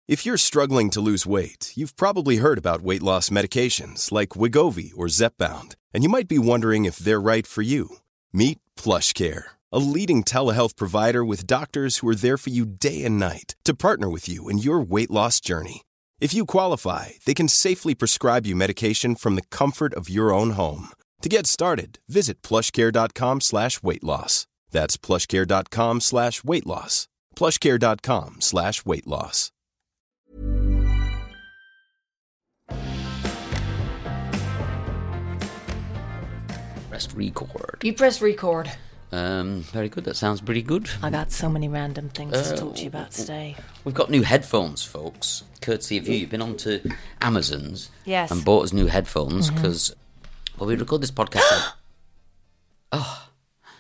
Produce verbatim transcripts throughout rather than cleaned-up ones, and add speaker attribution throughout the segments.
Speaker 1: If you're struggling to lose weight, you've probably heard about weight loss medications like Wegovy or Zepbound, and you might be wondering if they're right for you. Meet PlushCare, a leading telehealth provider with doctors who are there for you day and night to partner with you in your weight loss journey. If you qualify, they can safely prescribe you medication from the comfort of your own home. To get started, visit plushcare.com slash weight loss. That's plushcare.com slash weight loss. plushcare.com slash weight loss.
Speaker 2: Pressed record.
Speaker 3: You press record.
Speaker 2: Um, very good. That sounds pretty good.
Speaker 3: I got so many random things
Speaker 2: Uh,
Speaker 3: to talk to you about today.
Speaker 2: We've got new headphones, folks. Courtesy of you. You've been on to Amazon's
Speaker 3: Yes.
Speaker 2: and bought us new headphones because, well, we record this podcast. Oh,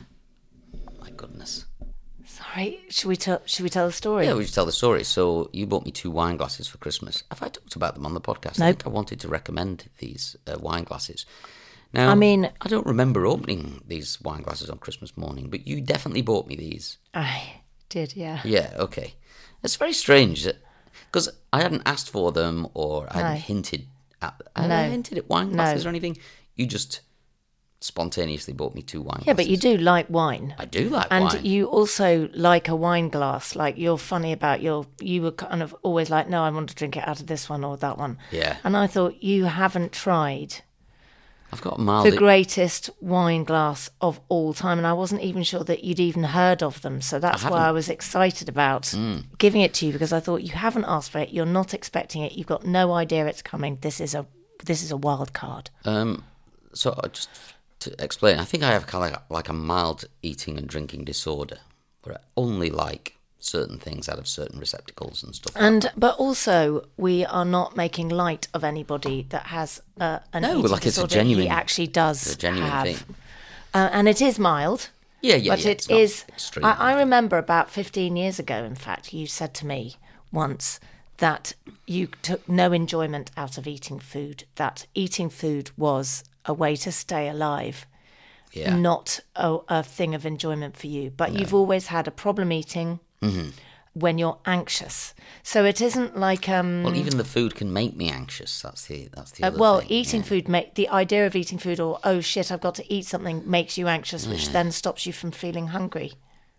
Speaker 2: my goodness.
Speaker 3: Sorry, should we tell? Should we tell the story?
Speaker 2: Yeah, we should tell the story. So you bought me two wine glasses for Christmas. Have I talked about them on the podcast?
Speaker 3: Nope.
Speaker 2: I think I wanted to recommend these uh, wine glasses. Now,
Speaker 3: I mean-
Speaker 2: I don't remember opening these wine glasses on Christmas morning, but you definitely bought me these.
Speaker 3: I did, yeah.
Speaker 2: Yeah, okay. It's very strange because I hadn't asked for them or I hadn't
Speaker 3: No.
Speaker 2: hinted at. I
Speaker 3: No.
Speaker 2: hadn't hinted at wine
Speaker 3: No.
Speaker 2: glasses or anything. You just spontaneously bought me two wine
Speaker 3: Yeah,
Speaker 2: glasses.
Speaker 3: but you do like wine.
Speaker 2: I do like
Speaker 3: And
Speaker 2: wine.
Speaker 3: you also like a wine glass. Like, you're funny about your... You were kind of always like, no, I want to drink it out of this one or that one.
Speaker 2: Yeah.
Speaker 3: And I thought, you haven't tried
Speaker 2: I've got a mild.
Speaker 3: the greatest wine glass of all time. And I wasn't even sure that you'd even heard of them. So that's
Speaker 2: I
Speaker 3: why I
Speaker 2: haven't.
Speaker 3: was excited about giving it to you, because I thought, you haven't asked for it. You're not expecting it. You've got no idea it's coming. This is a this is a wild card.
Speaker 2: Um, so I just to explain, I think I have kind of like, like a mild eating and drinking disorder, where I only like certain things out of certain receptacles and stuff.
Speaker 3: And but also, we are not making light of anybody that has uh, an
Speaker 2: No,
Speaker 3: eating
Speaker 2: like it's a
Speaker 3: disorder.
Speaker 2: genuine-
Speaker 3: He actually does
Speaker 2: it's a genuine
Speaker 3: have.
Speaker 2: thing.
Speaker 3: Uh, and it is mild.
Speaker 2: Yeah, yeah,
Speaker 3: but
Speaker 2: yeah,
Speaker 3: it
Speaker 2: it's not
Speaker 3: is.
Speaker 2: extreme.
Speaker 3: I, I remember about fifteen years ago, in fact, you said to me once that you took no enjoyment out of eating food. That eating food was a way to stay alive.
Speaker 2: Yeah.
Speaker 3: Not a, a thing of enjoyment for you. But you've always had a problem eating
Speaker 2: Mm-hmm.
Speaker 3: when you're anxious. So it isn't like um
Speaker 2: Well, even the food can make me anxious. That's the that's the
Speaker 3: uh,
Speaker 2: other
Speaker 3: well,
Speaker 2: thing.
Speaker 3: eating
Speaker 2: yeah.
Speaker 3: food make the idea of eating food, or oh shit, I've got to eat something, makes you anxious, which then stops you from feeling hungry.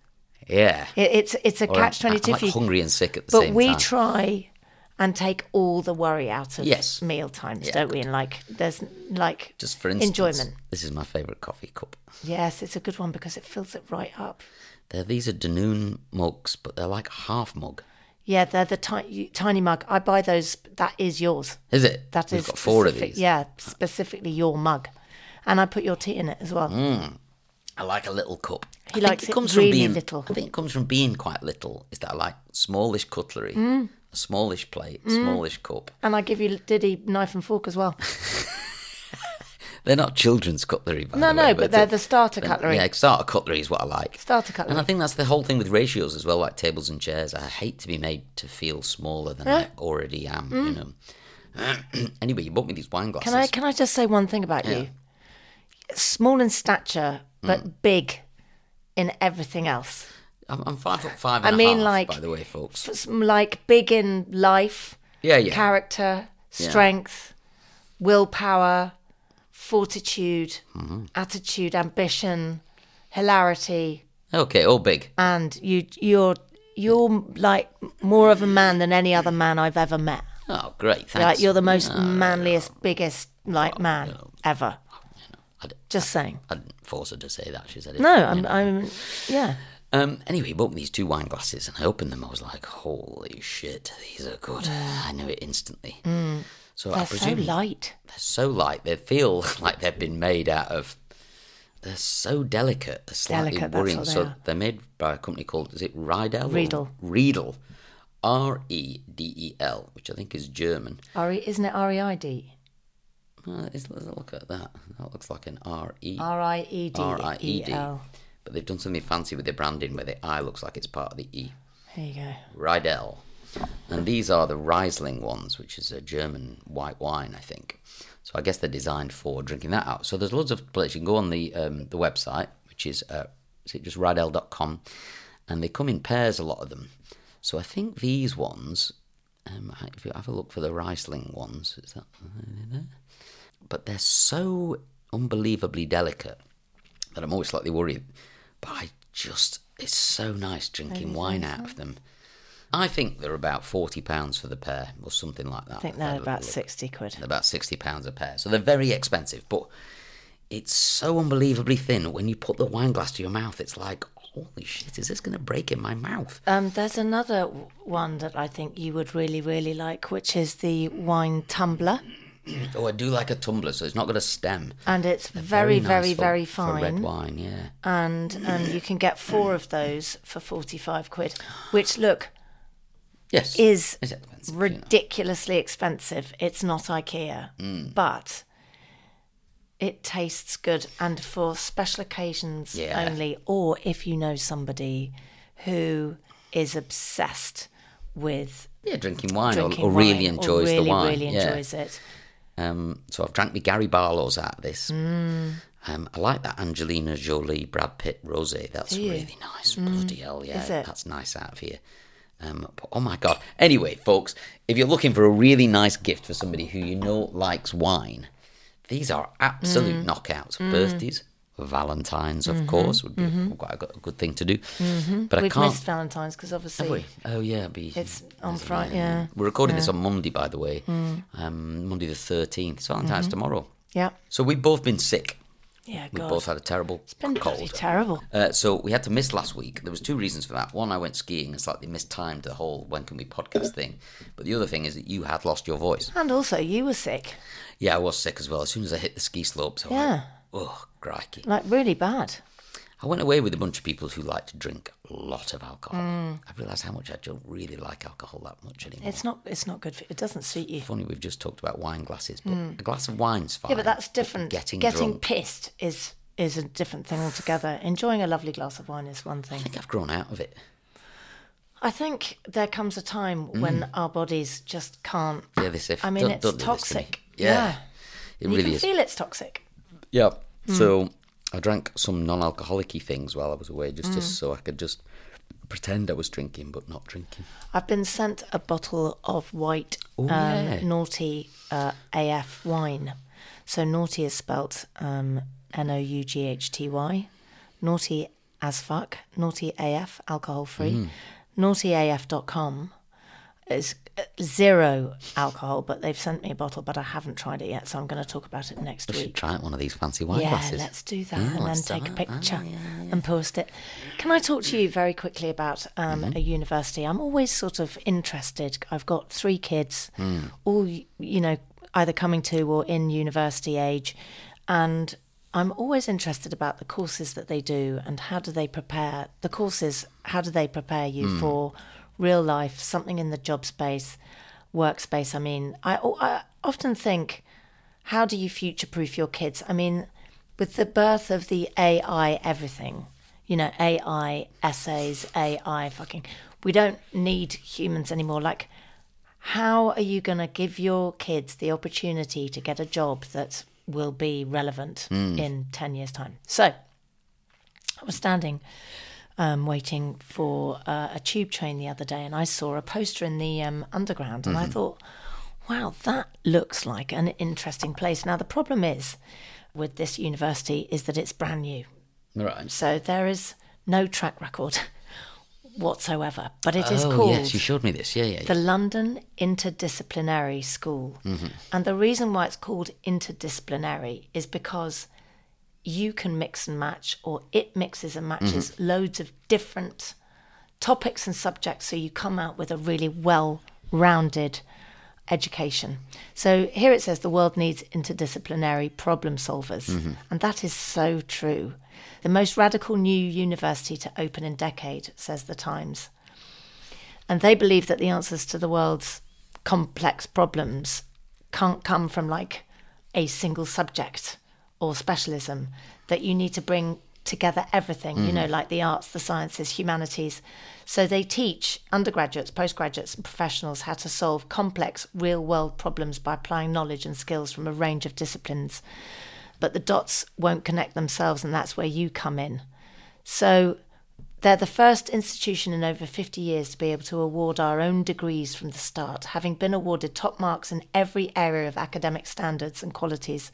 Speaker 2: Yeah.
Speaker 3: It, it's it's a
Speaker 2: Or
Speaker 3: catch
Speaker 2: I'm-
Speaker 3: twenty two.
Speaker 2: I'm like hungry and sick at the
Speaker 3: But
Speaker 2: same
Speaker 3: we
Speaker 2: time.
Speaker 3: try and take all the worry out of
Speaker 2: Yes.
Speaker 3: meal times,
Speaker 2: Yeah,
Speaker 3: don't we? And like, there's like
Speaker 2: Just for instance,
Speaker 3: enjoyment.
Speaker 2: this is my favourite coffee cup.
Speaker 3: Yes, it's a good one because it fills it right up.
Speaker 2: They're, these are Danone mugs, but they're like a half mug.
Speaker 3: Yeah, they're the tiny tiny mug. I buy those. That is yours.
Speaker 2: Is it?
Speaker 3: That
Speaker 2: We've
Speaker 3: is
Speaker 2: got four of
Speaker 3: specific-
Speaker 2: these.
Speaker 3: Yeah, specifically your mug, and I put your tea in it as well.
Speaker 2: I like a little cup.
Speaker 3: He
Speaker 2: I think
Speaker 3: likes it
Speaker 2: comes
Speaker 3: really
Speaker 2: from being,
Speaker 3: little.
Speaker 2: I think it comes from being quite little. Is that I like smallish cutlery,
Speaker 3: Mm.
Speaker 2: a smallish plate, smallish cup.
Speaker 3: And I give you Diddy knife and fork as well.
Speaker 2: They're not children's cutlery, by
Speaker 3: No,
Speaker 2: the way.
Speaker 3: no, but they're
Speaker 2: it's-
Speaker 3: the starter cutlery.
Speaker 2: Yeah, starter cutlery is what I like.
Speaker 3: Starter cutlery.
Speaker 2: And I think that's the whole thing with ratios as well, like tables and chairs. I hate to be made to feel smaller than I already am, you know. Anyway, you bought me these wine glasses.
Speaker 3: Can I can I just say one thing about
Speaker 2: Yeah.
Speaker 3: you? Small in stature, but big in everything else.
Speaker 2: I'm, I'm five foot five
Speaker 3: I
Speaker 2: and a
Speaker 3: mean,
Speaker 2: half,
Speaker 3: like,
Speaker 2: by the way, folks.
Speaker 3: S- Like big in life,
Speaker 2: Yeah, yeah.
Speaker 3: character,
Speaker 2: Yeah.
Speaker 3: strength, willpower, fortitude,
Speaker 2: Mm-hmm.
Speaker 3: attitude, ambition, hilarity,
Speaker 2: Okay, all big.
Speaker 3: and you you're you're like more of a man than any other man I've ever met.
Speaker 2: Oh, great, thanks.
Speaker 3: Like, you're the most
Speaker 2: No,
Speaker 3: manliest, biggest like man ever.
Speaker 2: I, d-
Speaker 3: Just saying.
Speaker 2: I didn't force her to say that. She said it.
Speaker 3: No,
Speaker 2: you
Speaker 3: I'm
Speaker 2: know.
Speaker 3: I'm yeah.
Speaker 2: Um, anyway, he bought me these two wine glasses, and I opened them. I was like, "Holy shit, these are good!" I knew it instantly. So I
Speaker 3: They're so
Speaker 2: presume
Speaker 3: light.
Speaker 2: they're so light. They feel like they've been made out of. They're so delicate. They're slightly
Speaker 3: Delicate, that's
Speaker 2: worrying.
Speaker 3: what they
Speaker 2: so
Speaker 3: are.
Speaker 2: they're made by a company called, is it Riedel? or-
Speaker 3: Riedel.
Speaker 2: Riedel. R E D E L, which I think is German.
Speaker 3: R E isn't it R E I D?
Speaker 2: Uh, is- let's look at that. That looks like an R E.
Speaker 3: R I E D
Speaker 2: R I E D.
Speaker 3: E L.
Speaker 2: But they've done something fancy with their branding where the I looks like it's part of the E.
Speaker 3: There you go.
Speaker 2: Riedel. And these are the Riesling ones, which is a German white wine, I think. So I guess they're designed for drinking that out. So there's loads of places. You can go on the um, the website, which is, uh, is it just riedel dot com, and they come in pairs, a lot of them. So I think these ones Um, if you have a look for the Riesling ones, is that? But they're so unbelievably delicate that I'm always slightly worried. But I just, it's so nice drinking wine out of them. I think they're about forty pounds for the pair, or something like that.
Speaker 3: I think they're about sixty quid.
Speaker 2: They're about sixty pounds a pair. So they're very expensive, but it's so unbelievably thin. When you put the wine glass to your mouth, it's like, holy shit, is this going to break in my mouth?
Speaker 3: Um, there's another one that I think you would really, really like, which is the wine tumbler.
Speaker 2: Oh, I do like a tumbler, so it's not got a stem.
Speaker 3: And it's very,
Speaker 2: very, nice
Speaker 3: very,
Speaker 2: for,
Speaker 3: very
Speaker 2: for
Speaker 3: fine.
Speaker 2: red wine, yeah.
Speaker 3: And and you can get four of those for forty-five quid, which, look,
Speaker 2: yes,
Speaker 3: is
Speaker 2: it's expensive,
Speaker 3: ridiculously you know. expensive. It's not IKEA,
Speaker 2: mm.
Speaker 3: but it tastes good, and for special occasions
Speaker 2: yeah.
Speaker 3: only, or if you know somebody who is obsessed with
Speaker 2: yeah drinking wine
Speaker 3: drinking
Speaker 2: or, or really
Speaker 3: wine,
Speaker 2: enjoys
Speaker 3: or really,
Speaker 2: the wine.
Speaker 3: really
Speaker 2: yeah.
Speaker 3: enjoys it.
Speaker 2: Um, so I've drank me Gary Barlow's out of this.
Speaker 3: Mm.
Speaker 2: Um, I like that Angelina Jolie, Brad Pitt rosé. That's really nice. Mm. Bloody hell, yeah, that's nice out of here. Um, but, oh my God. Anyway, folks, if you're looking for a really nice gift for somebody who you know likes wine, these are absolute mm. knockouts. Mm. Birthdays, Valentine's, of mm-hmm. course, would be mm-hmm. quite a good, a good thing to do.
Speaker 3: Mm-hmm.
Speaker 2: But
Speaker 3: We've
Speaker 2: I can't.
Speaker 3: missed Valentine's because obviously.
Speaker 2: Have we? Oh yeah, be,
Speaker 3: it's on Friday. Yeah,
Speaker 2: we're recording
Speaker 3: yeah.
Speaker 2: this on Monday, by the way.
Speaker 3: Mm.
Speaker 2: Um, Monday the thirteenth. It's Valentine's
Speaker 3: mm-hmm.
Speaker 2: tomorrow.
Speaker 3: Yeah.
Speaker 2: So we've both been sick.
Speaker 3: Yeah,
Speaker 2: we
Speaker 3: God.
Speaker 2: both had a terrible
Speaker 3: it's been
Speaker 2: cold.
Speaker 3: terrible.
Speaker 2: Uh, so we had to miss last week. There was two reasons for that. One, I went skiing and slightly mistimed the whole When Can We podcast thing. But the other thing is that you had lost your voice.
Speaker 3: And also, you were sick.
Speaker 2: Yeah, I was sick as well. As soon as I hit the ski slopes, I
Speaker 3: yeah.
Speaker 2: went, oh, crikey.
Speaker 3: Like, really bad.
Speaker 2: I went away with a bunch of people who like to drink a lot of alcohol. Mm. I realised how much I don't really like alcohol that much anymore.
Speaker 3: It's not It's not good for It doesn't suit you.
Speaker 2: Funny, we've just talked about wine glasses, but mm. a glass of wine's fine.
Speaker 3: Yeah, but that's different.
Speaker 2: Getting,
Speaker 3: Getting
Speaker 2: drunk.
Speaker 3: pissed is... is a different thing altogether. Enjoying a lovely glass of wine is one thing.
Speaker 2: I think I've grown out of it.
Speaker 3: I think there comes a time mm. when our bodies just can't.
Speaker 2: Yeah, they say.
Speaker 3: I mean,
Speaker 2: don't,
Speaker 3: it's
Speaker 2: don't
Speaker 3: toxic.
Speaker 2: Yeah,
Speaker 3: yeah.
Speaker 2: it
Speaker 3: you
Speaker 2: really
Speaker 3: can
Speaker 2: is.
Speaker 3: Feel it's toxic.
Speaker 2: Yeah. Mm. So I drank some non-alcoholic-y things while I was away, just, mm. just so I could just pretend I was drinking, but not drinking.
Speaker 3: I've been sent a bottle of white
Speaker 2: Ooh,
Speaker 3: um,
Speaker 2: yeah.
Speaker 3: Naughty uh, A F wine. So Naughty is spelt um, N O U G H T Y. Naughty as fuck. Naughty A F, alcohol free. Mm. naughty A F dot com is zero alcohol, but they've sent me a bottle, but I haven't tried it yet, so I'm going to talk about it next
Speaker 2: we
Speaker 3: week.
Speaker 2: should try it one of these fancy wine
Speaker 3: yeah,
Speaker 2: glasses.
Speaker 3: Yeah, let's do that,
Speaker 2: yeah,
Speaker 3: and then take a picture oh, yeah, yeah. and post it. Can I talk to you very quickly about um, mm-hmm. a university? I'm always sort of interested. I've got three kids, mm. all, you know, either coming to or in university age, and I'm always interested about the courses that they do and how do they prepare the courses, how do they prepare you mm. for real life, something in the job space, workspace. I mean, I, I often think, how do you future-proof your kids? I mean, with the birth of the A I everything, you know, A I essays, A I fucking, we don't need humans anymore. Like, how are you going to give your kids the opportunity to get a job that will be relevant mm. in ten years' time? So I was standing um, waiting for uh, a tube train the other day, and I saw a poster in the um, underground, and mm-hmm. I thought, wow, that looks like an interesting place. Now, the problem is with this university is that it's brand new.
Speaker 2: Right.
Speaker 3: So there is no track record whatsoever, but it is
Speaker 2: oh,
Speaker 3: called
Speaker 2: yes, you showed me this. Yeah, yeah, yeah.
Speaker 3: the London Interdisciplinary School. Mm-hmm. And the reason why it's called interdisciplinary is because you can mix and match, or it mixes and matches mm-hmm. loads of different topics and subjects, so you come out with a really well-rounded education. So here it says the world needs interdisciplinary problem solvers, mm-hmm. and that is so true. The most radical new university to open in decade, says the Times. And they believe that the answers to the world's complex problems can't come from like a single subject or specialism, that you need to bring together everything, mm. you know, like the arts, the sciences, humanities. So they teach undergraduates, postgraduates and professionals how to solve complex real-world problems by applying knowledge and skills from a range of disciplines. But the dots won't connect themselves, and that's where you come in. So They're the first institution in over fifty years to be able to award our own degrees from the start, having been awarded top marks in every area of academic standards and qualities.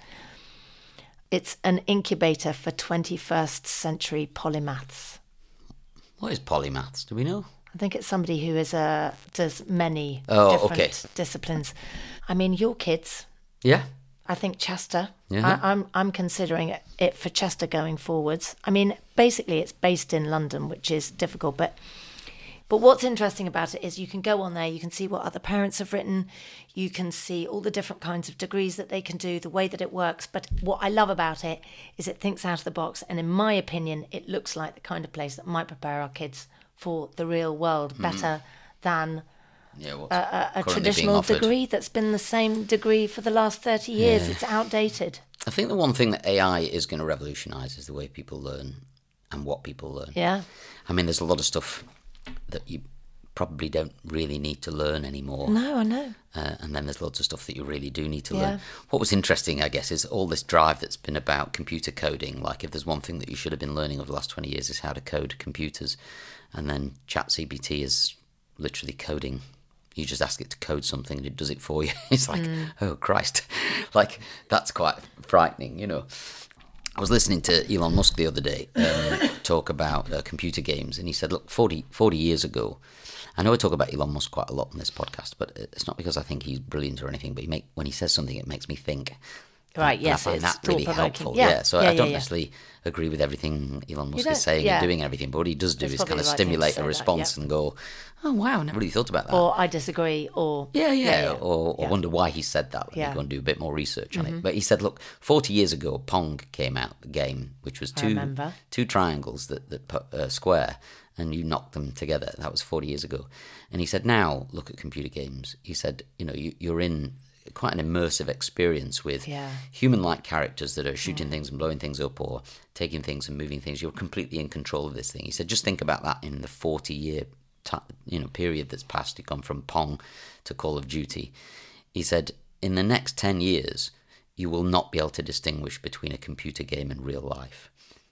Speaker 3: It's an incubator for twenty-first century polymaths.
Speaker 2: What is polymaths? Do we know?
Speaker 3: I think it's somebody who is a does many
Speaker 2: Oh,
Speaker 3: different
Speaker 2: okay.
Speaker 3: disciplines. I mean, your kids.
Speaker 2: Yeah.
Speaker 3: I think Chester.
Speaker 2: Yeah.
Speaker 3: I, I'm I'm considering it, it for Chester going forwards. I mean, basically, it's based in London, which is difficult. But but what's interesting about it is you can go on there, you can see what other parents have written, you can see all the different kinds of degrees that they can do, the way that it works. But what I love about it is it thinks out of the box, and in my opinion, it looks like the kind of place that might prepare our kids for the real world better than
Speaker 2: Yeah, what's
Speaker 3: a, a, a
Speaker 2: currently being
Speaker 3: traditional
Speaker 2: offered.
Speaker 3: degree that's been the same degree for the last thirty years.
Speaker 2: Yeah.
Speaker 3: It's outdated.
Speaker 2: I think the one thing that A I is going to revolutionise is the way people learn and what people learn.
Speaker 3: Yeah.
Speaker 2: I mean, there's a lot of stuff that you probably don't really need to learn anymore.
Speaker 3: No, I know.
Speaker 2: Uh, and then there's lots of stuff that you really do need to
Speaker 3: Yeah.
Speaker 2: learn. What was interesting, I guess, is all this drive that's been about computer coding. Like, if there's one thing that you should have been learning over the last twenty years is how to code computers. And then ChatGPT is literally coding. You just ask it to code something and it does it for you. It's like,
Speaker 3: Mm.
Speaker 2: oh, Christ. Like, that's quite frightening, you know. I was listening to Elon Musk the other day um, talk about uh, computer games, and he said, look, forty, forty years ago, I know I talk about Elon Musk quite a lot on this podcast, but it's not because I think he's brilliant or anything, but he make, when he says something, it makes me think.
Speaker 3: Right,
Speaker 2: And
Speaker 3: yes,
Speaker 2: I find
Speaker 3: it's
Speaker 2: that really
Speaker 3: thought-provoking.
Speaker 2: helpful.
Speaker 3: Yeah,
Speaker 2: Yeah, so
Speaker 3: yeah,
Speaker 2: I
Speaker 3: yeah,
Speaker 2: don't
Speaker 3: yeah.
Speaker 2: necessarily agree with everything Elon Musk
Speaker 3: don't-
Speaker 2: is saying
Speaker 3: yeah.
Speaker 2: and doing and everything, but what he does do
Speaker 3: It's
Speaker 2: is
Speaker 3: probably
Speaker 2: kind of
Speaker 3: the right thing to
Speaker 2: stimulate
Speaker 3: say
Speaker 2: a
Speaker 3: that,
Speaker 2: response
Speaker 3: yeah.
Speaker 2: and go, oh, wow, I never really thought about that.
Speaker 3: Or I disagree, or...
Speaker 2: Yeah, yeah,
Speaker 3: Yeah, yeah.
Speaker 2: Or, or
Speaker 3: Yeah.
Speaker 2: wonder why he said that. Let
Speaker 3: Yeah.
Speaker 2: me go and do a bit more research on it. But he said, look, forty years ago, Pong came out, the game, which was
Speaker 3: I
Speaker 2: two
Speaker 3: remember.
Speaker 2: two triangles that, that put uh, square, and you knocked them together. That was forty years ago. And he said, now, look at computer games. He said, you know, you, you're in quite an immersive experience with
Speaker 3: Yeah.
Speaker 2: human-like characters that are shooting things and blowing things up or taking things and moving things. You're completely in control of this thing. He said, just think about that in the forty-year T- you know, period that's passed. You've gone from Pong to Call of Duty. He said, in the next ten years, you will not be able to distinguish between a computer game and real life.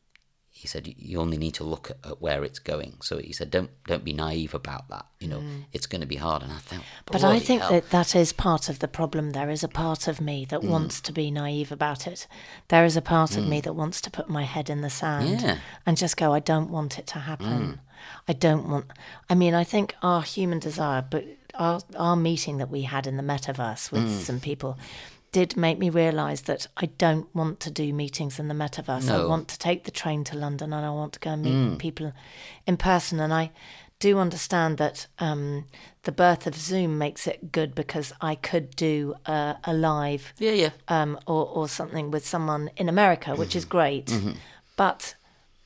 Speaker 2: He said, you only need to look at, at where it's going. So he said, don't don't be naive about that. You know, mm. it's going to be hard. And I thought,
Speaker 3: But I think hell. that that is part of the problem. There is a part of me that mm. wants to be naive about it. There is a part mm. of me that wants to put my head in the sand
Speaker 2: yeah.
Speaker 3: and just go, I don't want it to happen. Mm. I don't want... I mean, I think our human desire, but our, our meeting that we had in the metaverse with mm. some people did make me realise that I don't want to do meetings in the metaverse.
Speaker 2: No.
Speaker 3: I want to take the train to London and I want to go and meet
Speaker 2: Mm.
Speaker 3: people in person. And I do understand that um, the birth of Zoom makes it good because I could do uh, a live
Speaker 2: Yeah, yeah.
Speaker 3: um, or, or something with someone in America, which
Speaker 2: mm-hmm.
Speaker 3: is great.
Speaker 2: Mm-hmm.
Speaker 3: But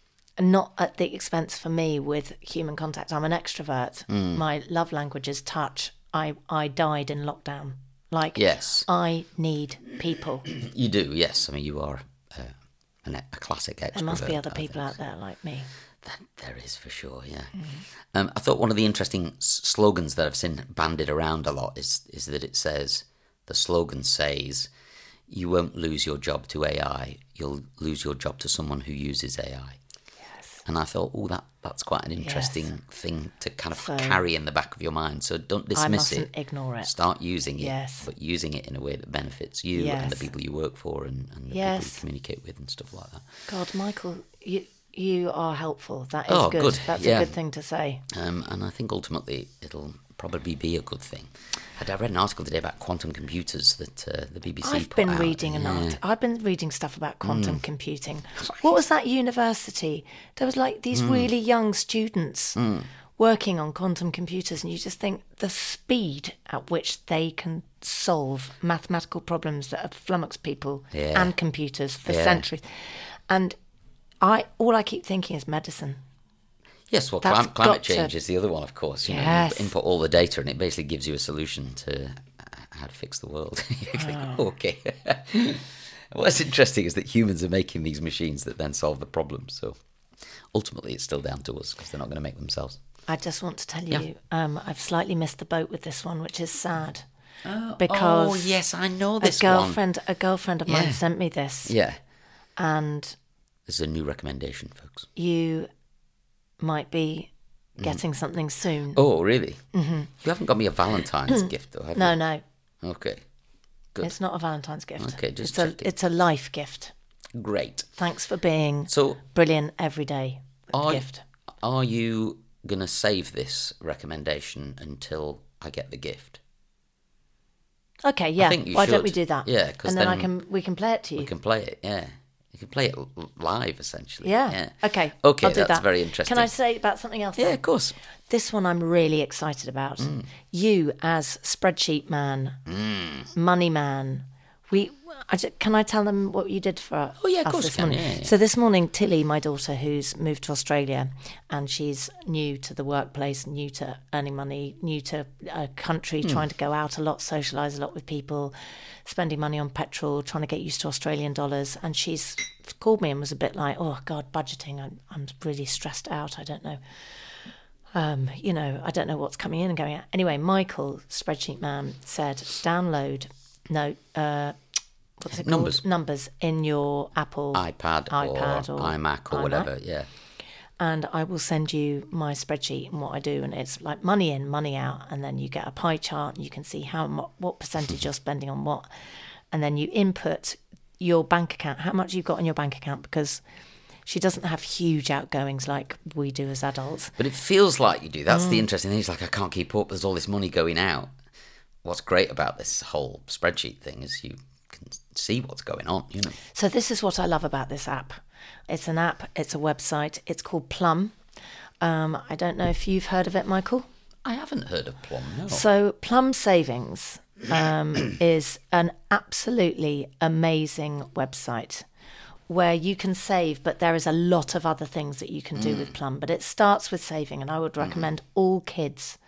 Speaker 3: not at the expense for me with human contact. I'm an extrovert.
Speaker 2: Mm.
Speaker 3: My love language is touch. I, I died in lockdown. Like,
Speaker 2: Yes.
Speaker 3: I need people.
Speaker 2: You do, yes. I mean, you are uh, an, a classic extrovert.
Speaker 3: There must be other
Speaker 2: I
Speaker 3: people
Speaker 2: think.
Speaker 3: out there like me.
Speaker 2: That there is for sure, yeah.
Speaker 3: Mm.
Speaker 2: Um, I thought one of the interesting s- slogans that I've seen bandied around a lot is is that it says, the slogan says, you won't lose your job to A I, you'll lose your job to someone who uses A I.
Speaker 3: Yes.
Speaker 2: And I thought, oh, that that's quite an interesting
Speaker 3: Yes.
Speaker 2: thing to kind of
Speaker 3: So,
Speaker 2: carry in the back of your mind. So don't
Speaker 3: I
Speaker 2: dismiss
Speaker 3: mustn't
Speaker 2: it.
Speaker 3: ignore it.
Speaker 2: Start using it,
Speaker 3: Yes.
Speaker 2: but using it in a way that benefits you and the
Speaker 3: Yes.
Speaker 2: people you work for and, and the
Speaker 3: Yes.
Speaker 2: people you communicate with and stuff like that.
Speaker 3: God, Michael, you you are helpful. That is
Speaker 2: Oh,
Speaker 3: good.
Speaker 2: good.
Speaker 3: That's
Speaker 2: Yeah.
Speaker 3: a good thing to say.
Speaker 2: Um, and I think ultimately it'll probably be a good thing. I read an article today about quantum computers that uh, the B B C
Speaker 3: I've
Speaker 2: put
Speaker 3: been
Speaker 2: out.
Speaker 3: reading an
Speaker 2: Yeah.
Speaker 3: art. I've been reading stuff about quantum
Speaker 2: Mm.
Speaker 3: computing. What was that university? There was like these
Speaker 2: Mm.
Speaker 3: really young students
Speaker 2: Mm.
Speaker 3: working on quantum computers, and you just think the speed at which they can solve mathematical problems that have flummoxed people
Speaker 2: Yeah.
Speaker 3: and computers for
Speaker 2: Yeah.
Speaker 3: centuries. And I all I keep thinking is medicine.
Speaker 2: Yes, well,
Speaker 3: That's
Speaker 2: clim- climate
Speaker 3: got to-
Speaker 2: change is the other one, of course. You know,
Speaker 3: Yes.
Speaker 2: you input all the data, and it basically gives you a solution to uh, how to fix the world. You think,
Speaker 3: Oh.
Speaker 2: okay. What's interesting is that humans are making these machines that then solve the problems. So ultimately, it's still down to us because they're not going to make themselves.
Speaker 3: I just want to tell
Speaker 2: Yeah.
Speaker 3: you, um, I've slightly missed the boat with this one, which is sad.
Speaker 2: Oh,
Speaker 3: Because
Speaker 2: oh, yes, I know this
Speaker 3: a girlfriend, a girlfriend of mine
Speaker 2: Yeah.
Speaker 3: sent me this,
Speaker 2: one. Yeah,
Speaker 3: and
Speaker 2: this is a new recommendation, folks.
Speaker 3: you might be getting something soon.
Speaker 2: Oh, really? Mm-hmm. You haven't got me a Valentine's gift, though, have
Speaker 3: No,
Speaker 2: you?
Speaker 3: no.
Speaker 2: Okay. Good.
Speaker 3: It's not a Valentine's gift.
Speaker 2: Okay, just
Speaker 3: it's a
Speaker 2: checking.
Speaker 3: it's a life gift.
Speaker 2: Great.
Speaker 3: Thanks for being
Speaker 2: So,
Speaker 3: brilliant every day.
Speaker 2: are,
Speaker 3: Gift.
Speaker 2: are you going to save this recommendation until I get the gift?
Speaker 3: Okay, yeah.
Speaker 2: think you
Speaker 3: Why don't we
Speaker 2: should.
Speaker 3: do that?
Speaker 2: Yeah, 'cause
Speaker 3: and then, I
Speaker 2: then
Speaker 3: can we can play it to you.
Speaker 2: We can play it, yeah. You can play it l- live, essentially.
Speaker 3: Yeah.
Speaker 2: yeah.
Speaker 3: Okay.
Speaker 2: Okay,
Speaker 3: I'll do
Speaker 2: that's
Speaker 3: that.
Speaker 2: very interesting.
Speaker 3: Can I say about something else?
Speaker 2: Yeah,
Speaker 3: then?
Speaker 2: of course.
Speaker 3: This one I'm really excited about.
Speaker 2: Mm.
Speaker 3: You as spreadsheet man,
Speaker 2: Mm.
Speaker 3: money man. We I ju- can I tell them what you did for
Speaker 2: Oh, yeah, of
Speaker 3: us
Speaker 2: course
Speaker 3: this
Speaker 2: you can,
Speaker 3: morning?
Speaker 2: yeah, yeah.
Speaker 3: So this morning, Tilly, my daughter, who's moved to Australia, and she's new to the workplace, new to earning money, new to a country,
Speaker 2: Hmm.
Speaker 3: trying to go out a lot, socialise a lot with people, spending money on petrol, trying to get used to Australian dollars. And she's called me and was a bit like, "Oh God, budgeting! I'm I'm really stressed out. I don't know." Um, you know, I don't know what's coming in and going out. Anyway, Michael, spreadsheet man, said download, no, uh, what's it
Speaker 2: Numbers.
Speaker 3: called? Numbers in your Apple
Speaker 2: iPad,
Speaker 3: iPad
Speaker 2: or,
Speaker 3: or
Speaker 2: iMac or
Speaker 3: iMac.
Speaker 2: whatever, yeah.
Speaker 3: And I will send you my spreadsheet and what I do. And it's like money in, money out. And then you get a pie chart and you can see how mu- what percentage you're spending on what. And then you input your bank account, how much you've got in your bank account, because she doesn't have huge outgoings like we do as adults.
Speaker 2: But it feels like you do. That's
Speaker 3: Mm.
Speaker 2: the interesting thing. It's like, I can't keep up. There's all this money going out. What's great about this whole spreadsheet thing is you can see what's going on, you know.
Speaker 3: So this is what I love about this app. It's an app, it's a website, it's called Plum. Um, I don't know if you've heard of it, Michael.
Speaker 2: I haven't heard of Plum, no.
Speaker 3: So Plum Savings um, is an absolutely amazing website where you can save, but there is a lot of other things that you can do with Plum. But it starts with saving, and I would recommend all kids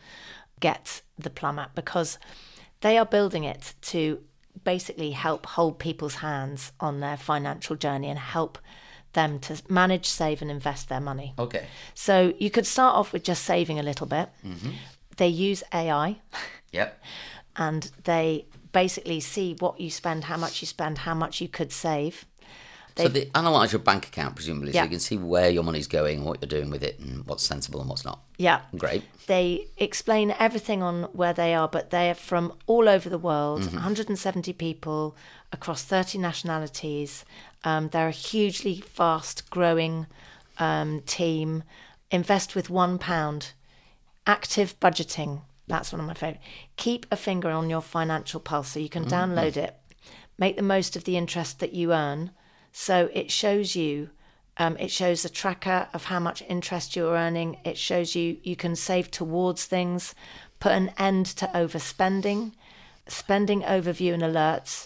Speaker 3: get the Plum app because they are building it to basically help hold people's hands on their financial journey and help them to manage, save and invest their money.
Speaker 2: Okay.
Speaker 3: So you could start off with just saving a little bit.
Speaker 2: Mm-hmm.
Speaker 3: They use A I
Speaker 2: Yep.
Speaker 3: and they basically see what you spend, how much you spend, how much you could save.
Speaker 2: So they analyse your bank account, presumably,
Speaker 3: Yeah.
Speaker 2: so you can see where your money's going, what you're doing with it, and what's sensible and what's not.
Speaker 3: Yeah.
Speaker 2: Great.
Speaker 3: They explain everything on where they are, but they're from all over the world,
Speaker 2: Mm-hmm.
Speaker 3: one hundred seventy people across thirty nationalities. Um, they're a hugely fast growing um, team. Invest with one pound. Active budgeting. That's one of my favourite. Keep a finger on your financial pulse so you can
Speaker 2: Mm-hmm.
Speaker 3: download it. Make the most of the interest that you earn. So it shows you, um, it shows a tracker of how much interest you're earning. It shows you you can save towards things, put an end to overspending, spending overview and alerts.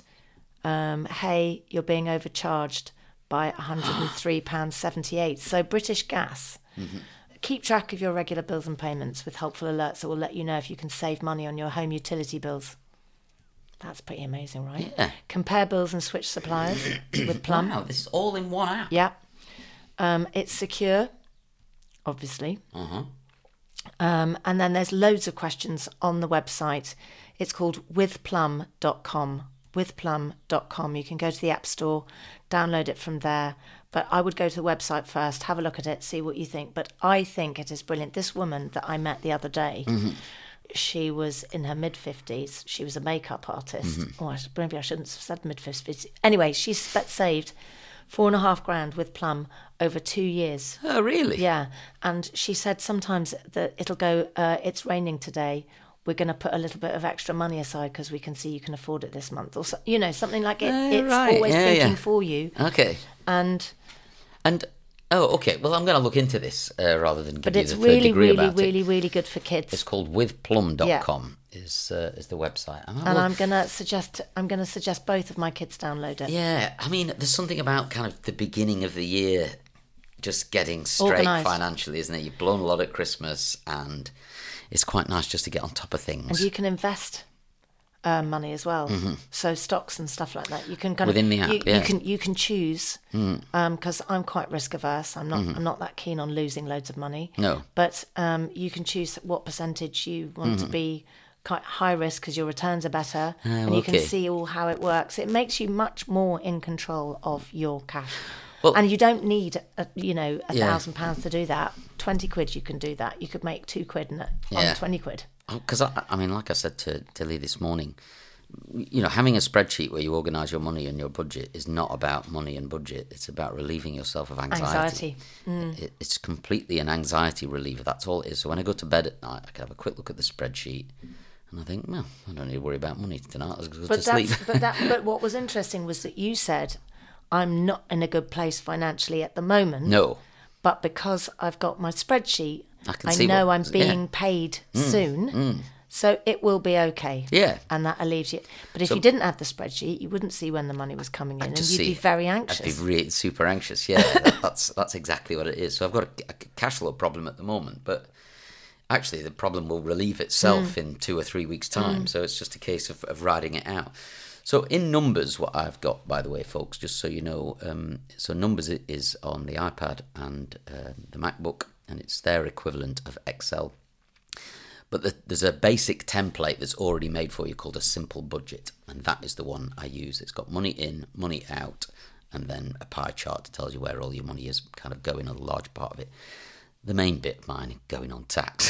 Speaker 3: Um, hey, you're being overcharged by one hundred three pounds seventy-eight. So British Gas.
Speaker 2: Mm-hmm.
Speaker 3: Keep track of your regular bills and payments with helpful alerts that will let you know if you can save money on your home utility bills. That's pretty amazing, right?
Speaker 2: Yeah.
Speaker 3: Compare bills and switch suppliers with Plum.
Speaker 2: Wow, this is all in one app.
Speaker 3: Yeah. Um, it's secure, obviously.
Speaker 2: Uh-huh.
Speaker 3: Um, and then there's loads of questions on the website. It's called with plum dot com. with plum dot com. You can go to the App Store, download it from there. But I would go to the website first, have a look at it, see what you think. But I think it is brilliant. This woman that I met the other day,
Speaker 2: Mm-hmm.
Speaker 3: she was in her mid-fifties. She was a makeup artist.
Speaker 2: Mm-hmm.
Speaker 3: Oh, I- maybe I shouldn't have said mid-fifties. Anyway, she's sp- saved four and a half grand with Plum over two years.
Speaker 2: Oh, really?
Speaker 3: Yeah. And she said sometimes that it'll go, uh, it's raining today. We're going to put a little bit of extra money aside because we can see you can afford it this month. Or, so, you know, something like it.
Speaker 2: Oh,
Speaker 3: it's
Speaker 2: right.
Speaker 3: always
Speaker 2: Yeah,
Speaker 3: thinking
Speaker 2: yeah.
Speaker 3: for you.
Speaker 2: Okay.
Speaker 3: And
Speaker 2: And, oh, okay. Well, I'm going to look into this uh, rather than give
Speaker 3: But
Speaker 2: you
Speaker 3: it's
Speaker 2: the third
Speaker 3: really,
Speaker 2: degree
Speaker 3: really,
Speaker 2: about
Speaker 3: really,
Speaker 2: it.
Speaker 3: really good for kids.
Speaker 2: It's called with plum dot com is, uh, is the website. And, I
Speaker 3: and
Speaker 2: will-
Speaker 3: I'm gonna suggest I'm gonna suggest both of my kids download it.
Speaker 2: Yeah, I mean, there's something about kind of the beginning of the year just getting straight
Speaker 3: Organised.
Speaker 2: financially, isn't it? You've blown a lot at Christmas, and it's quite nice just to get on top of things.
Speaker 3: And you can invest uh, money as well. So stocks and stuff like that. You can kind
Speaker 2: Within
Speaker 3: of
Speaker 2: the app,
Speaker 3: you,
Speaker 2: yeah.
Speaker 3: you can you can choose because I'm quite risk averse. I'm not I'm not that keen on losing loads of money.
Speaker 2: No.
Speaker 3: But um, you can choose what percentage you want to be quite high risk because your returns are better, and you can
Speaker 2: okay.
Speaker 3: see all how it works. It makes you much more in control of your cash.
Speaker 2: Well-
Speaker 3: and you don't need, a, you know, a
Speaker 2: Yeah.
Speaker 3: thousand pounds to do that. twenty quid, you can do that. You could make two quid on
Speaker 2: Yeah.
Speaker 3: twenty quid.
Speaker 2: Because, I, I mean, like I said to, to Lee this morning, you know, having a spreadsheet where you organise your money and your budget is not about money and budget. It's about relieving yourself of anxiety.
Speaker 3: Anxiety. Mm.
Speaker 2: It, it's completely an anxiety reliever. That's all it is. So when I go to bed at night, I can have a quick look at the spreadsheet and I think, well, I don't need to worry about money tonight. I'll go
Speaker 3: But
Speaker 2: to sleep.
Speaker 3: that's, but that but what was interesting was that you said, I'm not in a good place financially at the moment.
Speaker 2: No.
Speaker 3: But because I've got my spreadsheet,
Speaker 2: I can
Speaker 3: I
Speaker 2: see
Speaker 3: know
Speaker 2: what-
Speaker 3: I'm being
Speaker 2: yeah.
Speaker 3: paid soon. So it will be okay.
Speaker 2: Yeah.
Speaker 3: And that relieves you. But if
Speaker 2: So-
Speaker 3: you didn't have the spreadsheet, you wouldn't see when the money was coming in, and
Speaker 2: just
Speaker 3: you'd
Speaker 2: see-
Speaker 3: be very
Speaker 2: I'd
Speaker 3: anxious.
Speaker 2: be really super anxious. Yeah, that, that's that's exactly what it is. So I've got a, a cash flow problem at the moment, but actually the problem will relieve itself
Speaker 3: Mm.
Speaker 2: in two or three weeks' time. So it's just a case of, of riding it out. So in Numbers, what I've got, by the way, folks, just so you know, um, so Numbers is on the iPad and uh, the MacBook, and it's their equivalent of Excel. But the, there's a basic template that's already made for you called a simple budget, and that is the one I use. It's got money in, money out, and then a pie chart that tells you where all your money is kind of going, a large part of it. The main bit of mine going on tax.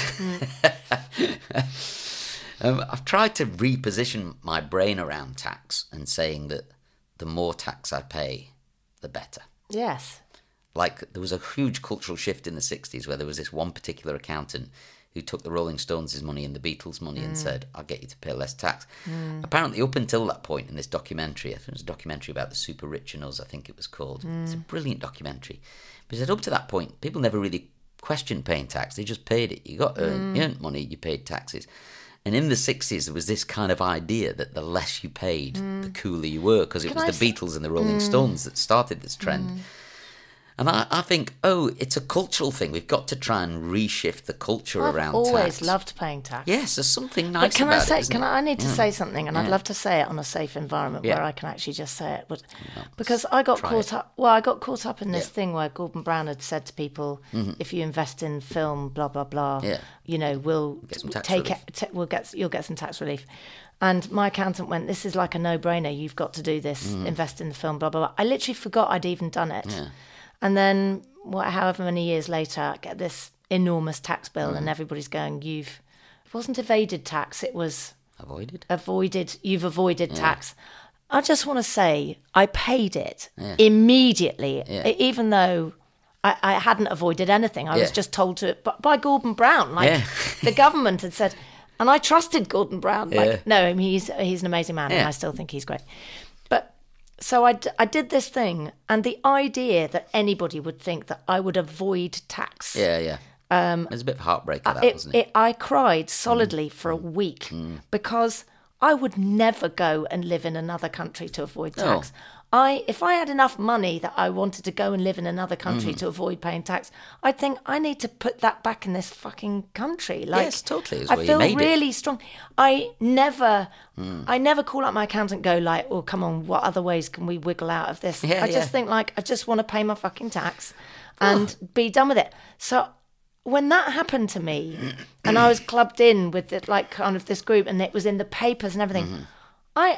Speaker 2: um, I've tried to reposition my brain around tax and saying that the more tax I pay, the better.
Speaker 3: Yes.
Speaker 2: Like, there was a huge cultural shift in the sixties where there was this one particular accountant who took the Rolling Stones' money and the Beatles' money mm. and said, I'll get you to pay less tax. Mm. Apparently, up until that point in this documentary, I think it was a documentary about the super rich and us, I think it was called. Mm. It's a brilliant documentary. But he said up to that point, people never really questioned paying tax. They just paid it. You got earned, mm. you earned money, you paid taxes. And in the sixties, there was this kind of idea that the less you paid, mm. the cooler you were, because it
Speaker 3: Can
Speaker 2: was
Speaker 3: I
Speaker 2: the
Speaker 3: s-
Speaker 2: Beatles and the Rolling
Speaker 3: mm.
Speaker 2: Stones that started this trend. Mm. And I, I think, oh, it's a cultural thing. We've got to try and reshift the culture
Speaker 3: I've
Speaker 2: around
Speaker 3: always
Speaker 2: tax.
Speaker 3: loved paying tax.
Speaker 2: Yes, there's something nice
Speaker 3: But can
Speaker 2: about
Speaker 3: I say?
Speaker 2: it, isn't
Speaker 3: Can
Speaker 2: it?
Speaker 3: I? I need to
Speaker 2: Mm.
Speaker 3: say something, and I'd
Speaker 2: Yeah.
Speaker 3: love to say it on a safe environment
Speaker 2: Yeah.
Speaker 3: where I can actually just say it. But
Speaker 2: No,
Speaker 3: because I got
Speaker 2: try
Speaker 3: caught
Speaker 2: it.
Speaker 3: up. Well, I got caught up in this
Speaker 2: Yeah.
Speaker 3: thing where Gordon Brown had said to people,
Speaker 2: Mhm.
Speaker 3: "If you invest in film, blah blah blah,
Speaker 2: Yeah.
Speaker 3: you know, we'll
Speaker 2: Get some tax
Speaker 3: take
Speaker 2: relief.
Speaker 3: it. T- we'll get. You'll get some tax relief." And my accountant went, "This is like a no-brainer. You've got to do this. Invest in the film, blah blah blah." I literally forgot I'd even done it.
Speaker 2: Mm. Yeah.
Speaker 3: And then, what, however many years later, I get this enormous tax bill,
Speaker 2: Mm.
Speaker 3: and everybody's going, "You've." It wasn't evaded tax. It was
Speaker 2: Avoided?
Speaker 3: avoided. You've avoided
Speaker 2: Yeah.
Speaker 3: tax. I just want to say I paid it
Speaker 2: Yeah.
Speaker 3: immediately,
Speaker 2: Yeah.
Speaker 3: e- even though I, I hadn't avoided anything. I was
Speaker 2: Yeah.
Speaker 3: just told to by, by Gordon Brown. Like
Speaker 2: Yeah.
Speaker 3: the government had said, and I trusted Gordon Brown. Like,
Speaker 2: Yeah.
Speaker 3: no, I mean, he's he's an amazing man, and
Speaker 2: Yeah.
Speaker 3: I still think he's great. But so I, d- I did this thing, and the idea that anybody would think that I would avoid tax.
Speaker 2: Yeah, yeah. Um, There's a bit of heartbreak of that,
Speaker 3: It,
Speaker 2: wasn't it?
Speaker 3: it, I cried solidly for a week because I would never go and live in another country to avoid
Speaker 2: No.
Speaker 3: tax. I, if I had enough money that I wanted to go and live in another country to avoid paying tax, I'd think I need to put that back in this fucking country. Like,
Speaker 2: Yes, totally, is
Speaker 3: I
Speaker 2: where you
Speaker 3: feel
Speaker 2: made it.
Speaker 3: really strong. I never, I never call up my accountant and go like, "Oh, come on, what other ways can we wiggle out of this?"
Speaker 2: Yeah,
Speaker 3: I just
Speaker 2: yeah.
Speaker 3: think like, I just want to pay my fucking tax and be done with it. So when that happened to me, and I was clubbed in with it, like kind of this group, and it was in the papers and everything,
Speaker 2: Mm-hmm.
Speaker 3: I,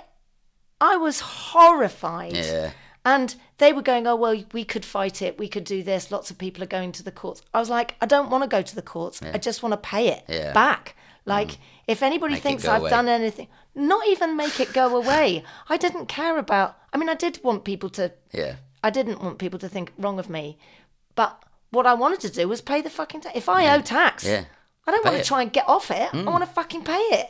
Speaker 3: I was horrified.
Speaker 2: Yeah.
Speaker 3: And they were going, "Oh, well, we could fight it. We could do this. Lots of people are going to the courts." I was like, I don't want to go to the courts. I just want to pay it
Speaker 2: Yeah.
Speaker 3: back. Like, if anybody
Speaker 2: Make it
Speaker 3: thinks
Speaker 2: go
Speaker 3: I've
Speaker 2: away.
Speaker 3: done anything, not even make it go away. I didn't care about, I mean, I did want people to,
Speaker 2: Yeah.
Speaker 3: I didn't want people to think wrong of me. But what I wanted to do was pay the fucking tax. If I owe tax,
Speaker 2: Yeah.
Speaker 3: I don't
Speaker 2: Pay
Speaker 3: want
Speaker 2: it.
Speaker 3: to try and get off it. I want to fucking pay it.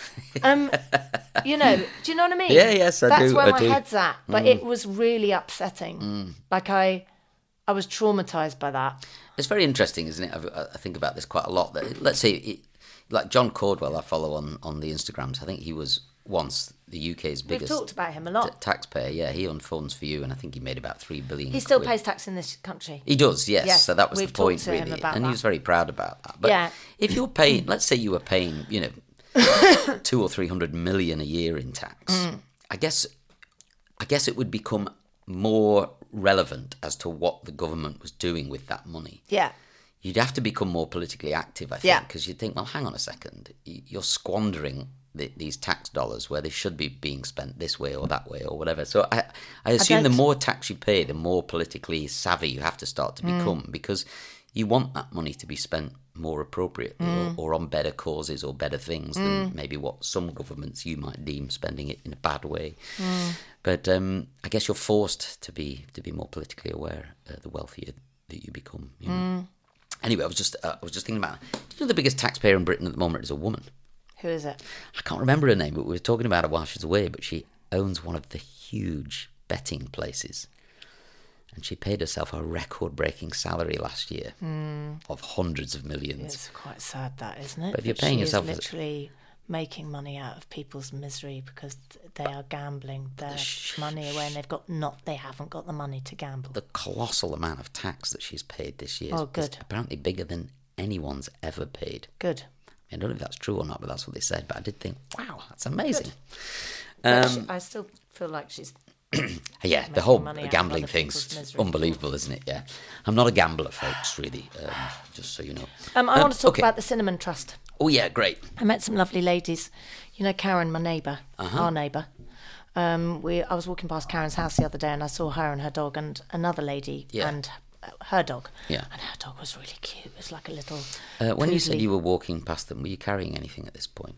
Speaker 3: um, you know, do you know what I mean?
Speaker 2: Yeah, yes, I
Speaker 3: That's
Speaker 2: do,
Speaker 3: where
Speaker 2: I
Speaker 3: my
Speaker 2: do.
Speaker 3: head's at. But it was really upsetting. Like I, I was traumatized by that.
Speaker 2: It's very interesting, isn't it? I, I think about this quite a lot. That let's say, it, like John Cordwell, I follow on, on the Instagrams. I think he was once the U K's
Speaker 3: We've
Speaker 2: biggest
Speaker 3: talked about him a lot.
Speaker 2: t- taxpayer. Yeah, he owned Funds for You, and I think he made about three billion.
Speaker 3: He still
Speaker 2: quid.
Speaker 3: pays tax in this country.
Speaker 2: He does, yes.
Speaker 3: Yes,
Speaker 2: So that was
Speaker 3: we've
Speaker 2: the point,
Speaker 3: talked to him
Speaker 2: really,
Speaker 3: about
Speaker 2: and
Speaker 3: that.
Speaker 2: he was very proud about that. But
Speaker 3: Yeah.
Speaker 2: if you're paying, let's say you were paying, you know, two or three hundred million a year in tax,
Speaker 3: Mm.
Speaker 2: I guess, I guess it would become more relevant as to what the government was doing with that money.
Speaker 3: Yeah.
Speaker 2: You'd have to become more politically active, I think,
Speaker 3: Yeah.
Speaker 2: because you'd think, well, hang on a second, Y- you're squandering the, these tax dollars where they should be being spent this way or that way or whatever. So I, I assume the
Speaker 3: don't-
Speaker 2: more tax you pay, the more politically savvy you have to start to
Speaker 3: Mm.
Speaker 2: become, because you want that money to be spent more appropriately mm. or, or on better causes or better things mm. than maybe what some governments you might deem spending it in a bad way. Mm. But um, I guess you're forced to be to be more politically aware uh, the wealthier that you become. You know? mm. Anyway, I was just uh, I was just thinking about, do you know the biggest taxpayer in Britain at the moment is a woman?
Speaker 3: Who is it?
Speaker 2: I can't remember her name, but we were talking about her while she was away, but she owns one of the huge betting places. And she paid herself a record-breaking salary last year mm. of hundreds of millions.
Speaker 3: It's quite sad, that, isn't it?
Speaker 2: But if you're paying
Speaker 3: she
Speaker 2: yourself...
Speaker 3: Is literally making money out of people's misery because they are gambling their sh- money away and they've got not, they haven't got the money to gamble.
Speaker 2: The colossal amount of tax that she's paid this year
Speaker 3: oh, good.
Speaker 2: is apparently bigger than anyone's ever paid.
Speaker 3: Good.
Speaker 2: I don't know if that's true or not, but that's what they said. But I did think, wow, that's amazing.
Speaker 3: Um, she, I still feel like she's...
Speaker 2: yeah, the whole gambling thing's unbelievable, isn't it? Yeah. I'm not a gambler, folks, really, um, just so you know.
Speaker 3: Um, I um, want to talk okay. about the Cinnamon Trust.
Speaker 2: Oh, yeah, great.
Speaker 3: I met some lovely ladies. You know, Karen, my neighbour,
Speaker 2: uh-huh.
Speaker 3: our neighbour. Um, we I was walking past Karen's house the other day and I saw her and her dog and another lady
Speaker 2: yeah.
Speaker 3: and her dog.
Speaker 2: Yeah.
Speaker 3: And her dog was really cute. It was like a little...
Speaker 2: Uh, when poodly. You said you were walking past them, were you carrying anything at this point?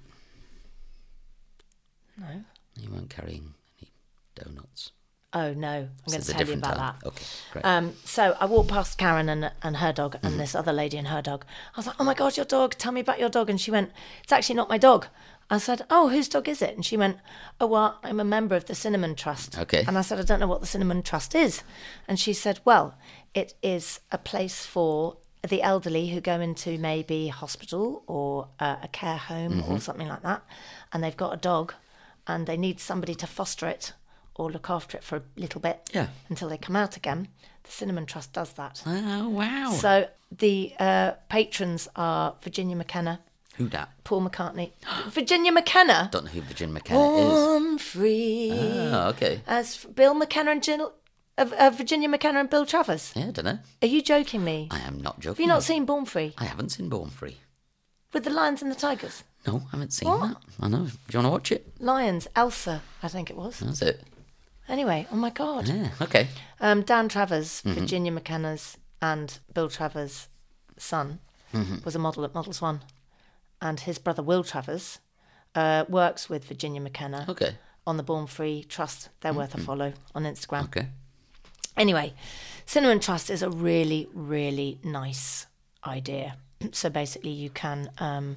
Speaker 3: No.
Speaker 2: You weren't carrying any donuts?
Speaker 3: Oh, no. I'm
Speaker 2: so
Speaker 3: going to tell you about
Speaker 2: time.
Speaker 3: that.
Speaker 2: Okay, great.
Speaker 3: Um, so I walked past Karen and and her dog and
Speaker 2: mm-hmm.
Speaker 3: this other lady and her dog. I was like, oh, my God, your dog. Tell me about your dog. And she went, it's actually not my dog. I said, oh, whose dog is it? And she went, oh, well, I'm a member of the Cinnamon Trust.
Speaker 2: Okay.
Speaker 3: And I said, I don't know what the Cinnamon Trust is. And she said, well, it is a place for the elderly who go into maybe hospital or uh, a care home mm-hmm. or something like that. And they've got a dog and they need somebody to foster it or look after it for a little bit
Speaker 2: yeah.
Speaker 3: until they come out again. The Cinnamon Trust does that.
Speaker 2: Oh, wow.
Speaker 3: So the uh, patrons are Virginia McKenna.
Speaker 2: Who dat?
Speaker 3: Paul McCartney. Virginia McKenna?
Speaker 2: Don't know who Virginia McKenna
Speaker 3: Born is. Free.
Speaker 2: Oh, okay.
Speaker 3: As Bill McKenna and Jill, uh, uh, Virginia McKenna and Bill Travers.
Speaker 2: Yeah, I don't know.
Speaker 3: Are you joking me?
Speaker 2: I am not joking.
Speaker 3: Have you not seen Born Free?
Speaker 2: I haven't seen Born Free.
Speaker 3: With the lions and the tigers?
Speaker 2: No, I haven't seen
Speaker 3: what?
Speaker 2: that. I know. Do you want to watch it?
Speaker 3: Lions, Elsa, I think it was.
Speaker 2: That's it.
Speaker 3: Anyway, oh my God.
Speaker 2: Yeah, okay.
Speaker 3: Um, Dan Travers,
Speaker 2: mm-hmm.
Speaker 3: Virginia McKenna's and Bill Travers' son,
Speaker 2: mm-hmm.
Speaker 3: was a model at Models One. And his brother Will Travers uh, works with Virginia McKenna
Speaker 2: okay.
Speaker 3: on the Born Free Trust. They're mm-hmm. worth a follow on Instagram.
Speaker 2: Okay.
Speaker 3: Anyway, Cinnamon Trust is a really, really nice idea. So basically you can um,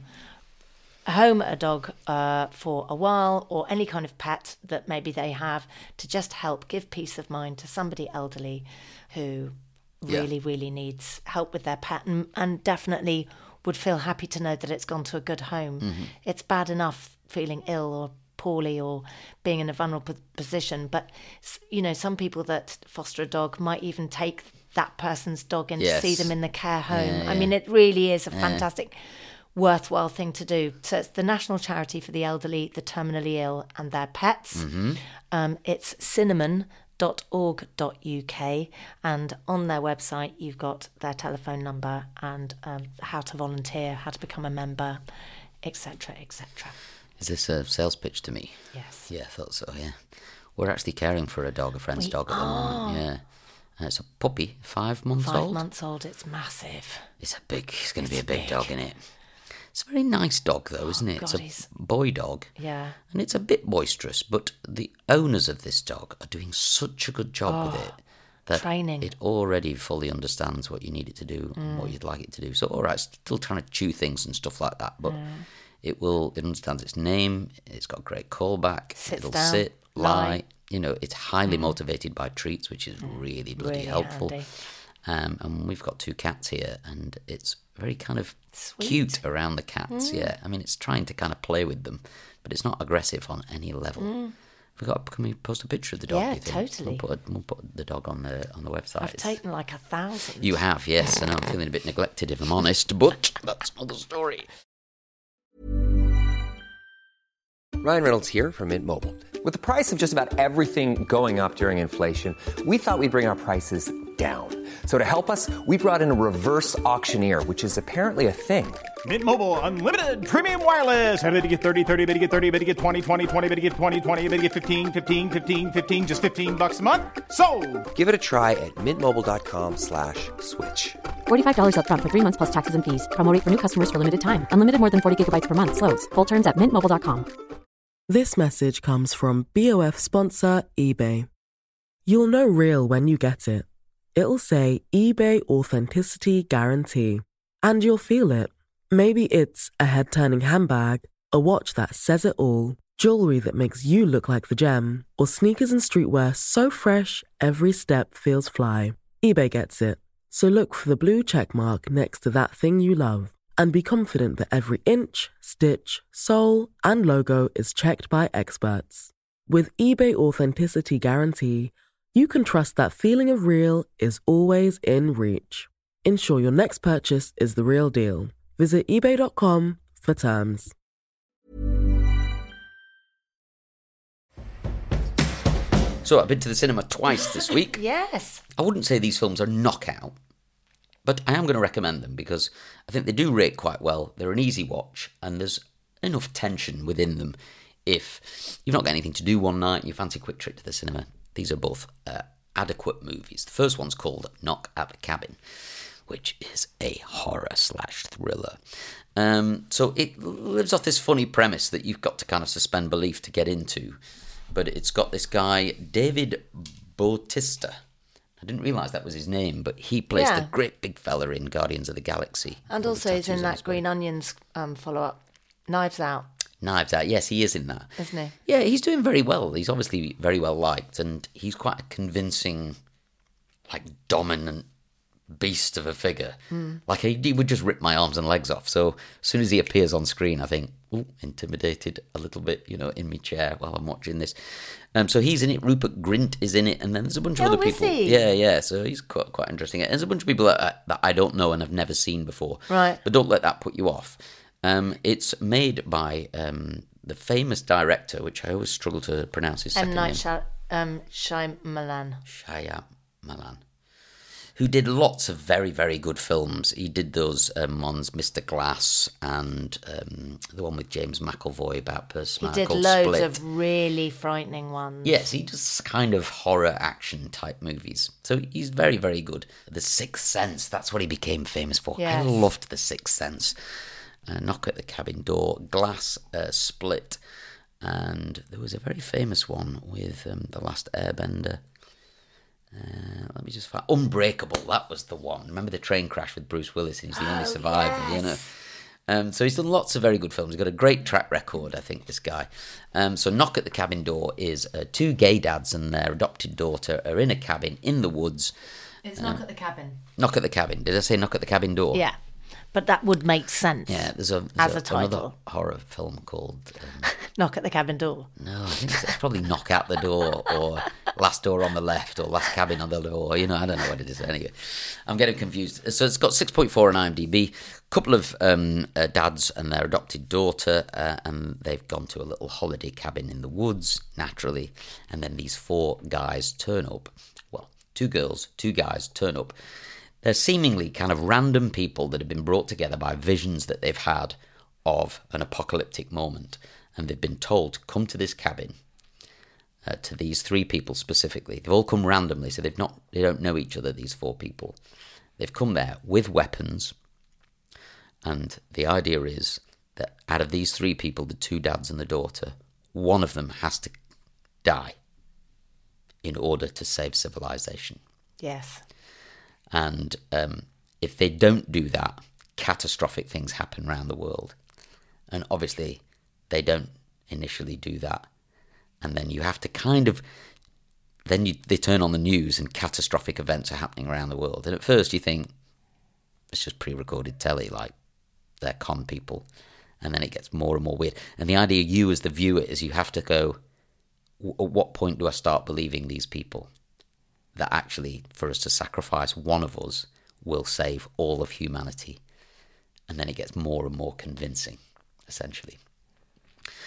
Speaker 3: home a dog uh, for a while or any kind of pet that maybe they have to just help give peace of mind to somebody elderly who really, yeah. really needs help with their pet and, and definitely would feel happy to know that it's gone to a good home.
Speaker 2: Mm-hmm.
Speaker 3: It's bad enough feeling ill or poorly or being in a vulnerable position, but you know, some people that foster a dog might even take that person's dog in
Speaker 2: yes.
Speaker 3: to see them in the care home.
Speaker 2: Yeah, yeah.
Speaker 3: I mean, it really is a
Speaker 2: yeah.
Speaker 3: fantastic, worthwhile thing to do. So it's the National Charity for the Elderly, the Terminally Ill and their pets.
Speaker 2: Mm-hmm.
Speaker 3: Um, it's cinnamon dot org dot U K, and on their website you've got their telephone number and um, how to volunteer, how to become a member, etc, etc.
Speaker 2: Is this a sales pitch to me?
Speaker 3: Yes.
Speaker 2: Yeah, I thought so. Yeah, we're actually caring for a dog, a friend's
Speaker 3: we
Speaker 2: dog at the
Speaker 3: are.
Speaker 2: moment. Yeah, and it's a puppy, five months
Speaker 3: five
Speaker 2: old.
Speaker 3: Five months old. It's massive.
Speaker 2: It's a big. It's going to be a big,
Speaker 3: big
Speaker 2: dog, isn't it? It's a very nice dog, though, isn't it?
Speaker 3: Oh, God,
Speaker 2: it's a
Speaker 3: he's...
Speaker 2: boy dog.
Speaker 3: Yeah.
Speaker 2: And it's a bit boisterous, but the owners of this dog are doing such a good job
Speaker 3: oh,
Speaker 2: with it that
Speaker 3: training.
Speaker 2: It already fully understands what you need it to do mm. and what you'd like it to do. So, all right, still trying to chew things and stuff like that, but mm. it will. It understands its name. It's got great callback.
Speaker 3: Sits
Speaker 2: It'll
Speaker 3: down,
Speaker 2: sit, lie.
Speaker 3: lie.
Speaker 2: You know, it's highly
Speaker 3: mm.
Speaker 2: motivated by treats, which is really bloody
Speaker 3: really
Speaker 2: helpful.
Speaker 3: Handy.
Speaker 2: Um, and we've got two cats here, and it's very kind of
Speaker 3: Sweet.
Speaker 2: Cute around the cats.
Speaker 3: Mm.
Speaker 2: Yeah, I mean, it's trying to kind of play with them, but it's not aggressive on any level.
Speaker 3: Mm.
Speaker 2: We got. Can we post a picture of the dog?
Speaker 3: Yeah,
Speaker 2: do you think?
Speaker 3: totally.
Speaker 2: We'll put, a, we'll put the dog on the on the website.
Speaker 3: I've taken like a thousand.
Speaker 2: You have, yes, and I'm feeling a bit neglected, if I'm honest, but that's another story.
Speaker 4: Ryan Reynolds here from Mint Mobile. With the price of just about everything going up during inflation, we thought we'd bring our prices down. So to help us, we brought in a reverse auctioneer, which is apparently a thing.
Speaker 5: Mint Mobile Unlimited Premium Wireless. How to get thirty, thirty, bit to get thirty, bit to get twenty, twenty, twenty, bit to get twenty, twenty, bit to get fifteen, fifteen, fifteen, fifteen, just fifteen bucks a month? Sold!
Speaker 4: Give it a try at mintmobile.com slash switch.
Speaker 6: forty-five dollars up front for three months plus taxes and fees. Promo rate for new customers for limited time. Unlimited more than forty gigabytes per month. Slows full terms at mint mobile dot com.
Speaker 7: This message comes from B O F sponsor eBay. You'll know real when you get it. It'll say eBay Authenticity Guarantee. And you'll feel it. Maybe it's a head-turning handbag, a watch that says it all, jewelry that makes you look like the gem, or sneakers and streetwear so fresh every step feels fly. eBay gets it. So look for the blue check mark next to that thing you love. And be confident that every inch, stitch, sole, and logo is checked by experts. With eBay Authenticity Guarantee, you can trust that feeling of real is always in reach. Ensure your next purchase is the real deal. Visit ebay dot com for terms.
Speaker 2: So I've been to the cinema twice this week.
Speaker 3: Yes.
Speaker 2: I wouldn't say these films are knockout, but I am going to recommend them because I think they do rate quite well. They're an easy watch, and there's enough tension within them. If you've not got anything to do one night and you fancy a quick trip to the cinema, these are both uh, adequate movies. The first one's called Knock at the Cabin, which is a horror slash thriller. Um, so it lives off this funny premise that you've got to kind of suspend belief to get into. But it's got this guy, David Bautista. I didn't realise that was his name, but he plays
Speaker 3: Yeah.
Speaker 2: the great big fella in Guardians of the Galaxy.
Speaker 3: And
Speaker 2: All
Speaker 3: also
Speaker 2: the
Speaker 3: he's in
Speaker 2: tattoos on his
Speaker 3: that Green
Speaker 2: body.
Speaker 3: Onions um, follow-up, Knives Out,
Speaker 2: Knives Out. Yes, he is in that.
Speaker 3: isn't he?
Speaker 2: Yeah, he's doing very well. He's obviously very well liked, and he's quite a convincing, like, dominant beast of a figure. Mm. Like, he, he would just rip my arms and legs off. So as soon as he appears on screen, I think, ooh, intimidated a little bit, you know, in my chair while I'm watching this. Um, so he's in it. Rupert Grint is in it, and then there's a bunch of
Speaker 3: Oh,
Speaker 2: other
Speaker 3: is
Speaker 2: people.
Speaker 3: he?
Speaker 2: Yeah, yeah. So he's quite quite interesting. And there's a bunch of people that, I- that I don't know and have never seen before.
Speaker 3: Right.
Speaker 2: But don't let that put you off. Um, it's made by um, the famous director, which I always struggle to pronounce his second
Speaker 3: M.
Speaker 2: name.
Speaker 3: Night Shy- um, Shyamalan.
Speaker 2: Shyamalan, who did lots of very, very good films. He did those um, ones, Mister Glass, and um, the one with James McAvoy about
Speaker 3: He
Speaker 2: Persma
Speaker 3: did
Speaker 2: called
Speaker 3: loads
Speaker 2: Split.
Speaker 3: of really frightening ones.
Speaker 2: Yes, he does kind of horror action type movies. So he's very, very good. The Sixth Sense, that's what he became famous for. I
Speaker 3: Yes.
Speaker 2: loved The Sixth Sense. Uh, Knock at the Cabin Door, Glass, uh, Split, and there was a very famous one with um, The Last Airbender. Uh, let me just find Unbreakable. That was the one. Remember the train crash with Bruce Willis? And he's the only
Speaker 3: Oh,
Speaker 2: survivor. You know.
Speaker 3: yes.
Speaker 2: Um, so he's done lots of very good films. He's got a great track record, I think, this guy. Um, so Knock at the Cabin Door is uh, two gay dads and their adopted daughter are in a cabin in the woods.
Speaker 3: It's Knock at the Cabin.
Speaker 2: Knock at the Cabin. Did I say Knock at the Cabin Door?
Speaker 3: Yeah, but that would make sense.
Speaker 2: Yeah, there's, a,
Speaker 3: As
Speaker 2: there's
Speaker 3: a title.
Speaker 2: another horror film called... Um,
Speaker 3: Knock at the Cabin Door.
Speaker 2: No, I think it's, it's probably Knock at the Door or Last Door on the Left or Last Cabin on the Door. You know, I don't know what it is. Anyway, I'm getting confused. So it's got six point four on IMDb. Couple of um, uh, dads and their adopted daughter, uh, and they've gone to a little holiday cabin in the woods, naturally. And then these four guys turn up. Well, two girls, two guys turn up. They're seemingly kind of random people that have been brought together by visions that they've had of an apocalyptic moment. And they've been told to come to this cabin, uh, to these three people specifically. They've all come randomly, so they've not, they don't know each other, these four people. They've come there with weapons, and the idea is that out of these three people, the two dads and the daughter, one of them has to die in order to save civilization.
Speaker 3: Yes.
Speaker 2: And um, if they don't do that, catastrophic things happen around the world. And obviously, they don't initially do that. And then you have to kind of... Then you, they turn on the news and catastrophic events are happening around the world. And at first you think, it's just pre-recorded telly, like they're con people. And then it gets more and more weird. And the idea, you as the viewer, is you have to go, at what point do I start believing these people? That actually, for us to sacrifice one of us will save all of humanity. And then it gets more and more convincing, essentially.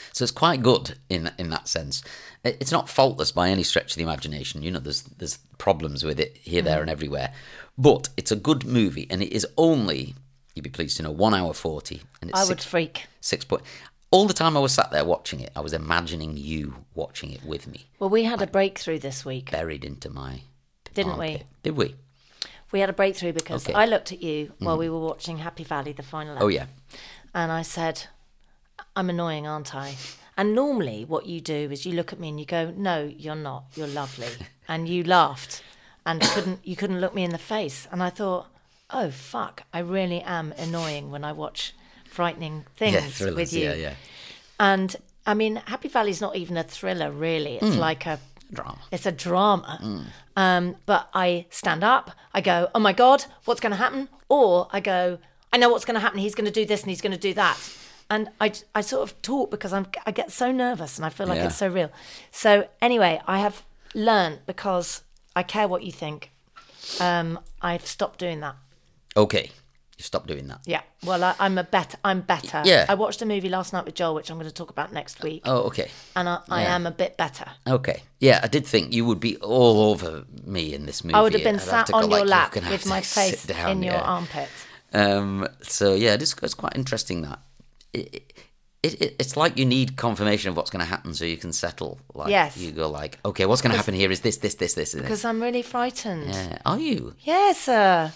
Speaker 2: So it's quite good in in that sense. It's not faultless by any stretch of the imagination. You know, there's there's problems with it here, there, and everywhere. But it's a good movie, and it is only, you'd be pleased to know, one hour forty. And it's
Speaker 3: I
Speaker 2: six,
Speaker 3: would freak.
Speaker 2: Six point. All the time I was sat there watching it, I was imagining you watching it with me.
Speaker 3: Well, we had a breakthrough this week.
Speaker 2: Buried into my
Speaker 3: Didn't
Speaker 2: armpit.
Speaker 3: we?
Speaker 2: Did we?
Speaker 3: We had a breakthrough because
Speaker 2: Okay.
Speaker 3: I looked at you while we were watching Happy Valley, the final episode.
Speaker 2: Oh, yeah.
Speaker 3: And I said, I'm annoying, aren't I? And normally what you do is you look at me and you go, no, you're not. You're lovely. And you laughed and couldn't you couldn't look me in the face. And I thought, oh, fuck, I really am annoying when I watch frightening things
Speaker 2: Yeah, thrillers,
Speaker 3: with you.
Speaker 2: yeah, yeah.
Speaker 3: And, I mean, Happy Valley's not even a thriller, really. It's like a...
Speaker 2: Drama.
Speaker 3: It's a drama. Um, but I stand up, I go, oh my God, what's going to happen? Or I go, I know what's going to happen. He's going to do this and he's going to do that. And I, I sort of talk because I'm, I get so nervous and I feel like
Speaker 2: Yeah.
Speaker 3: it's so real. So anyway, I have learned, because I care what you think, um, I've stopped doing that.
Speaker 2: Okay. You stopped doing that.
Speaker 3: Yeah. Well, I, I'm a better. I'm better.
Speaker 2: Yeah.
Speaker 3: I watched a movie last night with Joel, which I'm going to talk about next week.
Speaker 2: Oh, okay.
Speaker 3: And I, I
Speaker 2: Yeah.
Speaker 3: am a bit better.
Speaker 2: Okay. Yeah, I did think you would be all over me in this movie.
Speaker 3: I would have been
Speaker 2: I'd
Speaker 3: sat
Speaker 2: to go,
Speaker 3: on your
Speaker 2: like,
Speaker 3: lap
Speaker 2: "You're gonna have
Speaker 3: with
Speaker 2: to
Speaker 3: my
Speaker 2: sit
Speaker 3: face
Speaker 2: down,"
Speaker 3: in your
Speaker 2: yeah.
Speaker 3: armpit.
Speaker 2: Um, so yeah, it's, it's quite interesting that it, it, it it's like you need confirmation of what's going to happen so you can settle. Like,
Speaker 3: Yes.
Speaker 2: You go like, okay, what's going to happen here is this, this, this, this, and
Speaker 3: Because
Speaker 2: this.
Speaker 3: I'm really frightened.
Speaker 2: Yeah. Are you?
Speaker 3: Yes, sir.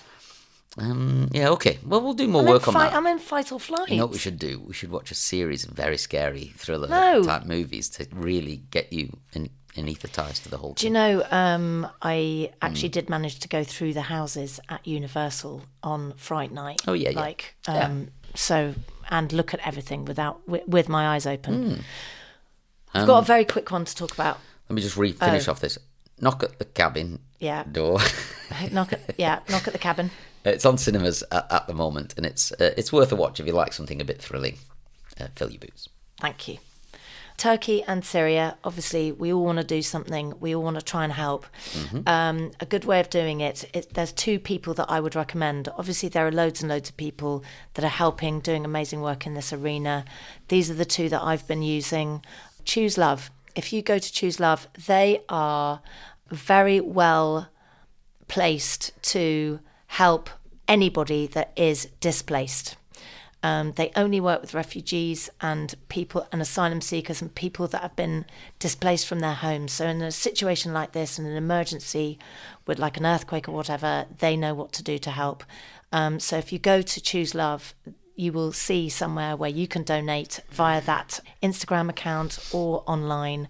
Speaker 2: Um. Yeah. Okay. Well, we'll do more
Speaker 3: I'm,
Speaker 2: work
Speaker 3: in
Speaker 2: on
Speaker 3: fight,
Speaker 2: that.
Speaker 3: I'm in fight or flight.
Speaker 2: You know what we should do? We should watch a series of very scary thriller
Speaker 3: No.
Speaker 2: type movies to really get you in, anaesthetised to the whole
Speaker 3: Do you
Speaker 2: thing.
Speaker 3: know, um, I actually
Speaker 2: Mm.
Speaker 3: did manage to go through the houses at Universal on Fright Night.
Speaker 2: Oh, yeah, yeah.
Speaker 3: Like, um, so, and look at everything without with, with my eyes open.
Speaker 2: Mm.
Speaker 3: I've
Speaker 2: Um,
Speaker 3: got a very quick one to talk about.
Speaker 2: Let me just re- finish
Speaker 3: Oh.
Speaker 2: off this. Knock at the cabin
Speaker 3: Yeah.
Speaker 2: door.
Speaker 3: knock at yeah, knock at the cabin.
Speaker 2: It's on cinemas at, at the moment, and it's uh, it's worth a watch if you like something a bit thrilling. Uh, fill your boots.
Speaker 3: Thank you. Turkey and Syria, obviously, we all want to do something. We all want to try and help.
Speaker 2: Mm-hmm.
Speaker 3: Um, a good way of doing it, it, there's two people that I would recommend. Obviously, there are loads and loads of people that are helping, doing amazing work in this arena. These are the two that I've been using. Choose Love. If you go to Choose Love, they are very well placed to help anybody that is displaced. Um, they only work with refugees and people and asylum seekers and people that have been displaced from their homes. So in a situation like this, in an emergency with like an earthquake or whatever, they know what to do to help. Um, so if you go to Choose Love, you will see somewhere where you can donate via that Instagram account or online.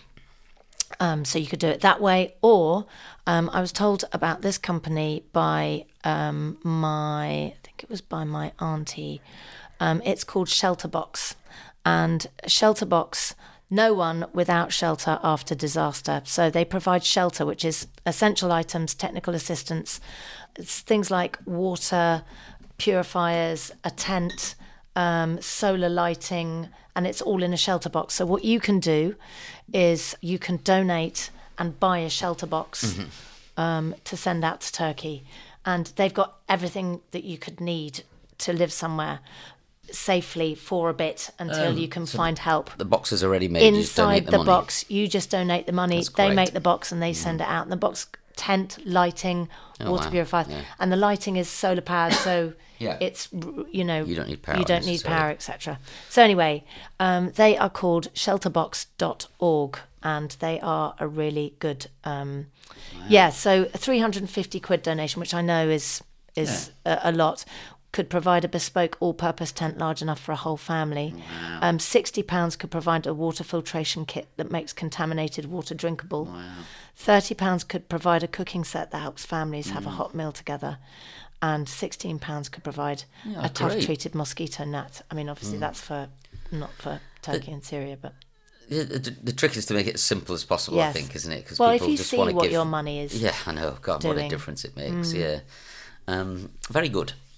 Speaker 3: Um, so you could do it that way. Or um, I was told about this company by um, my, I think it was by my auntie. Um, it's called Shelterbox. And Shelterbox, no one without shelter after disaster. So they provide shelter, which is essential items, technical assistance. It's things like water, purifiers, a tent, um, solar lighting, and it's all in a shelter box. So what you can do is you can donate and buy a shelter box mm-hmm. um, to send out to Turkey. And they've got everything that you could need to live somewhere safely for a bit until
Speaker 2: Um,
Speaker 3: you can
Speaker 2: so
Speaker 3: find help.
Speaker 2: The box is already made. You just donate
Speaker 3: Inside
Speaker 2: the,
Speaker 3: the
Speaker 2: money.
Speaker 3: box, you just donate the money.
Speaker 2: That's
Speaker 3: They
Speaker 2: great.
Speaker 3: make the box and they send it out. And the box, tent, lighting,
Speaker 2: Oh,
Speaker 3: water
Speaker 2: wow.
Speaker 3: purifier,
Speaker 2: Yeah.
Speaker 3: and the lighting is solar powered. So
Speaker 2: Yeah.
Speaker 3: it's, you know,
Speaker 2: You don't need power
Speaker 3: You don't need
Speaker 2: necessarily.
Speaker 3: power, et cetera. So anyway, um, they are called shelterbox dot org, and they are a really good. Um, Yeah, so a three hundred fifty quid donation, which I know is is a, a lot, could provide a bespoke all-purpose tent large enough for a whole family.
Speaker 2: Wow.
Speaker 3: Um, sixty pounds could provide a water filtration kit that makes contaminated water drinkable.
Speaker 2: Wow.
Speaker 3: thirty pounds could provide a cooking set that helps families have a
Speaker 2: Mm.
Speaker 3: hot meal together. And sixteen pounds could provide
Speaker 2: Yeah,
Speaker 3: a tough
Speaker 2: great.
Speaker 3: treated mosquito net. I mean, obviously
Speaker 2: Mm.
Speaker 3: that's for not for Turkey and Syria, but
Speaker 2: The, the, the trick is to make it as simple as possible,
Speaker 3: Yes.
Speaker 2: I think, isn't it? Because
Speaker 3: Well, if
Speaker 2: people
Speaker 3: you
Speaker 2: just
Speaker 3: see
Speaker 2: want to
Speaker 3: what
Speaker 2: give...
Speaker 3: your money is
Speaker 2: Yeah, I know. God, what a
Speaker 3: doing.
Speaker 2: difference it makes.
Speaker 3: Mm.
Speaker 2: Yeah, um, very good.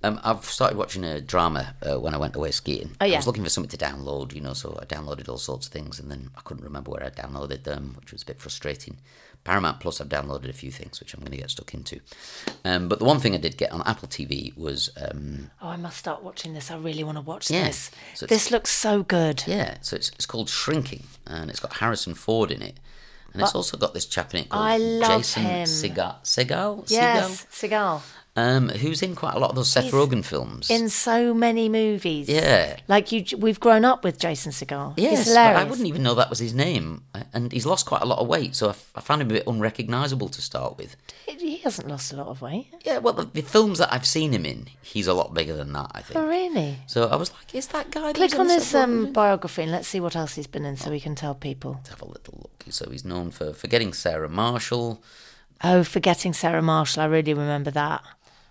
Speaker 2: Um, I've started watching a drama uh, when I went away skiing.
Speaker 3: Oh, yeah.
Speaker 2: I was looking for something to download, you know, so I downloaded all sorts of things, and then I couldn't remember where I downloaded them, which was a bit frustrating. Paramount Plus, I've downloaded a few things, which I'm going to get stuck into. Um, but the one thing I did get on Apple T V was... Um,
Speaker 3: oh, I must start watching this. I really want to watch
Speaker 2: yeah,
Speaker 3: this.
Speaker 2: so
Speaker 3: This looks so good.
Speaker 2: Yeah, so it's it's called Shrinking, and it's got Harrison Ford in it. And it's
Speaker 3: But
Speaker 2: also got this chap in it called
Speaker 3: I love
Speaker 2: Jason
Speaker 3: him.
Speaker 2: Segal. Segal?
Speaker 3: Yes, Seagal.
Speaker 2: Um, who's in quite a lot of those Seth
Speaker 3: He's
Speaker 2: Rogen films.
Speaker 3: In so many movies.
Speaker 2: Yeah.
Speaker 3: Like, you, we've grown up with Jason Segal.
Speaker 2: Yes,
Speaker 3: He's
Speaker 2: but
Speaker 3: hilarious.
Speaker 2: I wouldn't even know that was his name. And he's lost quite a lot of weight, so I, f- I found him a bit unrecognisable to start with.
Speaker 3: He hasn't lost a lot of weight.
Speaker 2: Yeah, well, the, the films that I've seen him in, he's a lot bigger than that, I think.
Speaker 3: Oh, really?
Speaker 2: So I was like, is that guy... that
Speaker 3: Click
Speaker 2: was
Speaker 3: on
Speaker 2: in
Speaker 3: his
Speaker 2: Seth Rogen?
Speaker 3: um, biography and let's see what else he's been in so we can tell people.
Speaker 2: Let's have a little look. So he's known for Forgetting Sarah Marshall,
Speaker 3: Oh, Forgetting Sarah Marshall. I really remember that.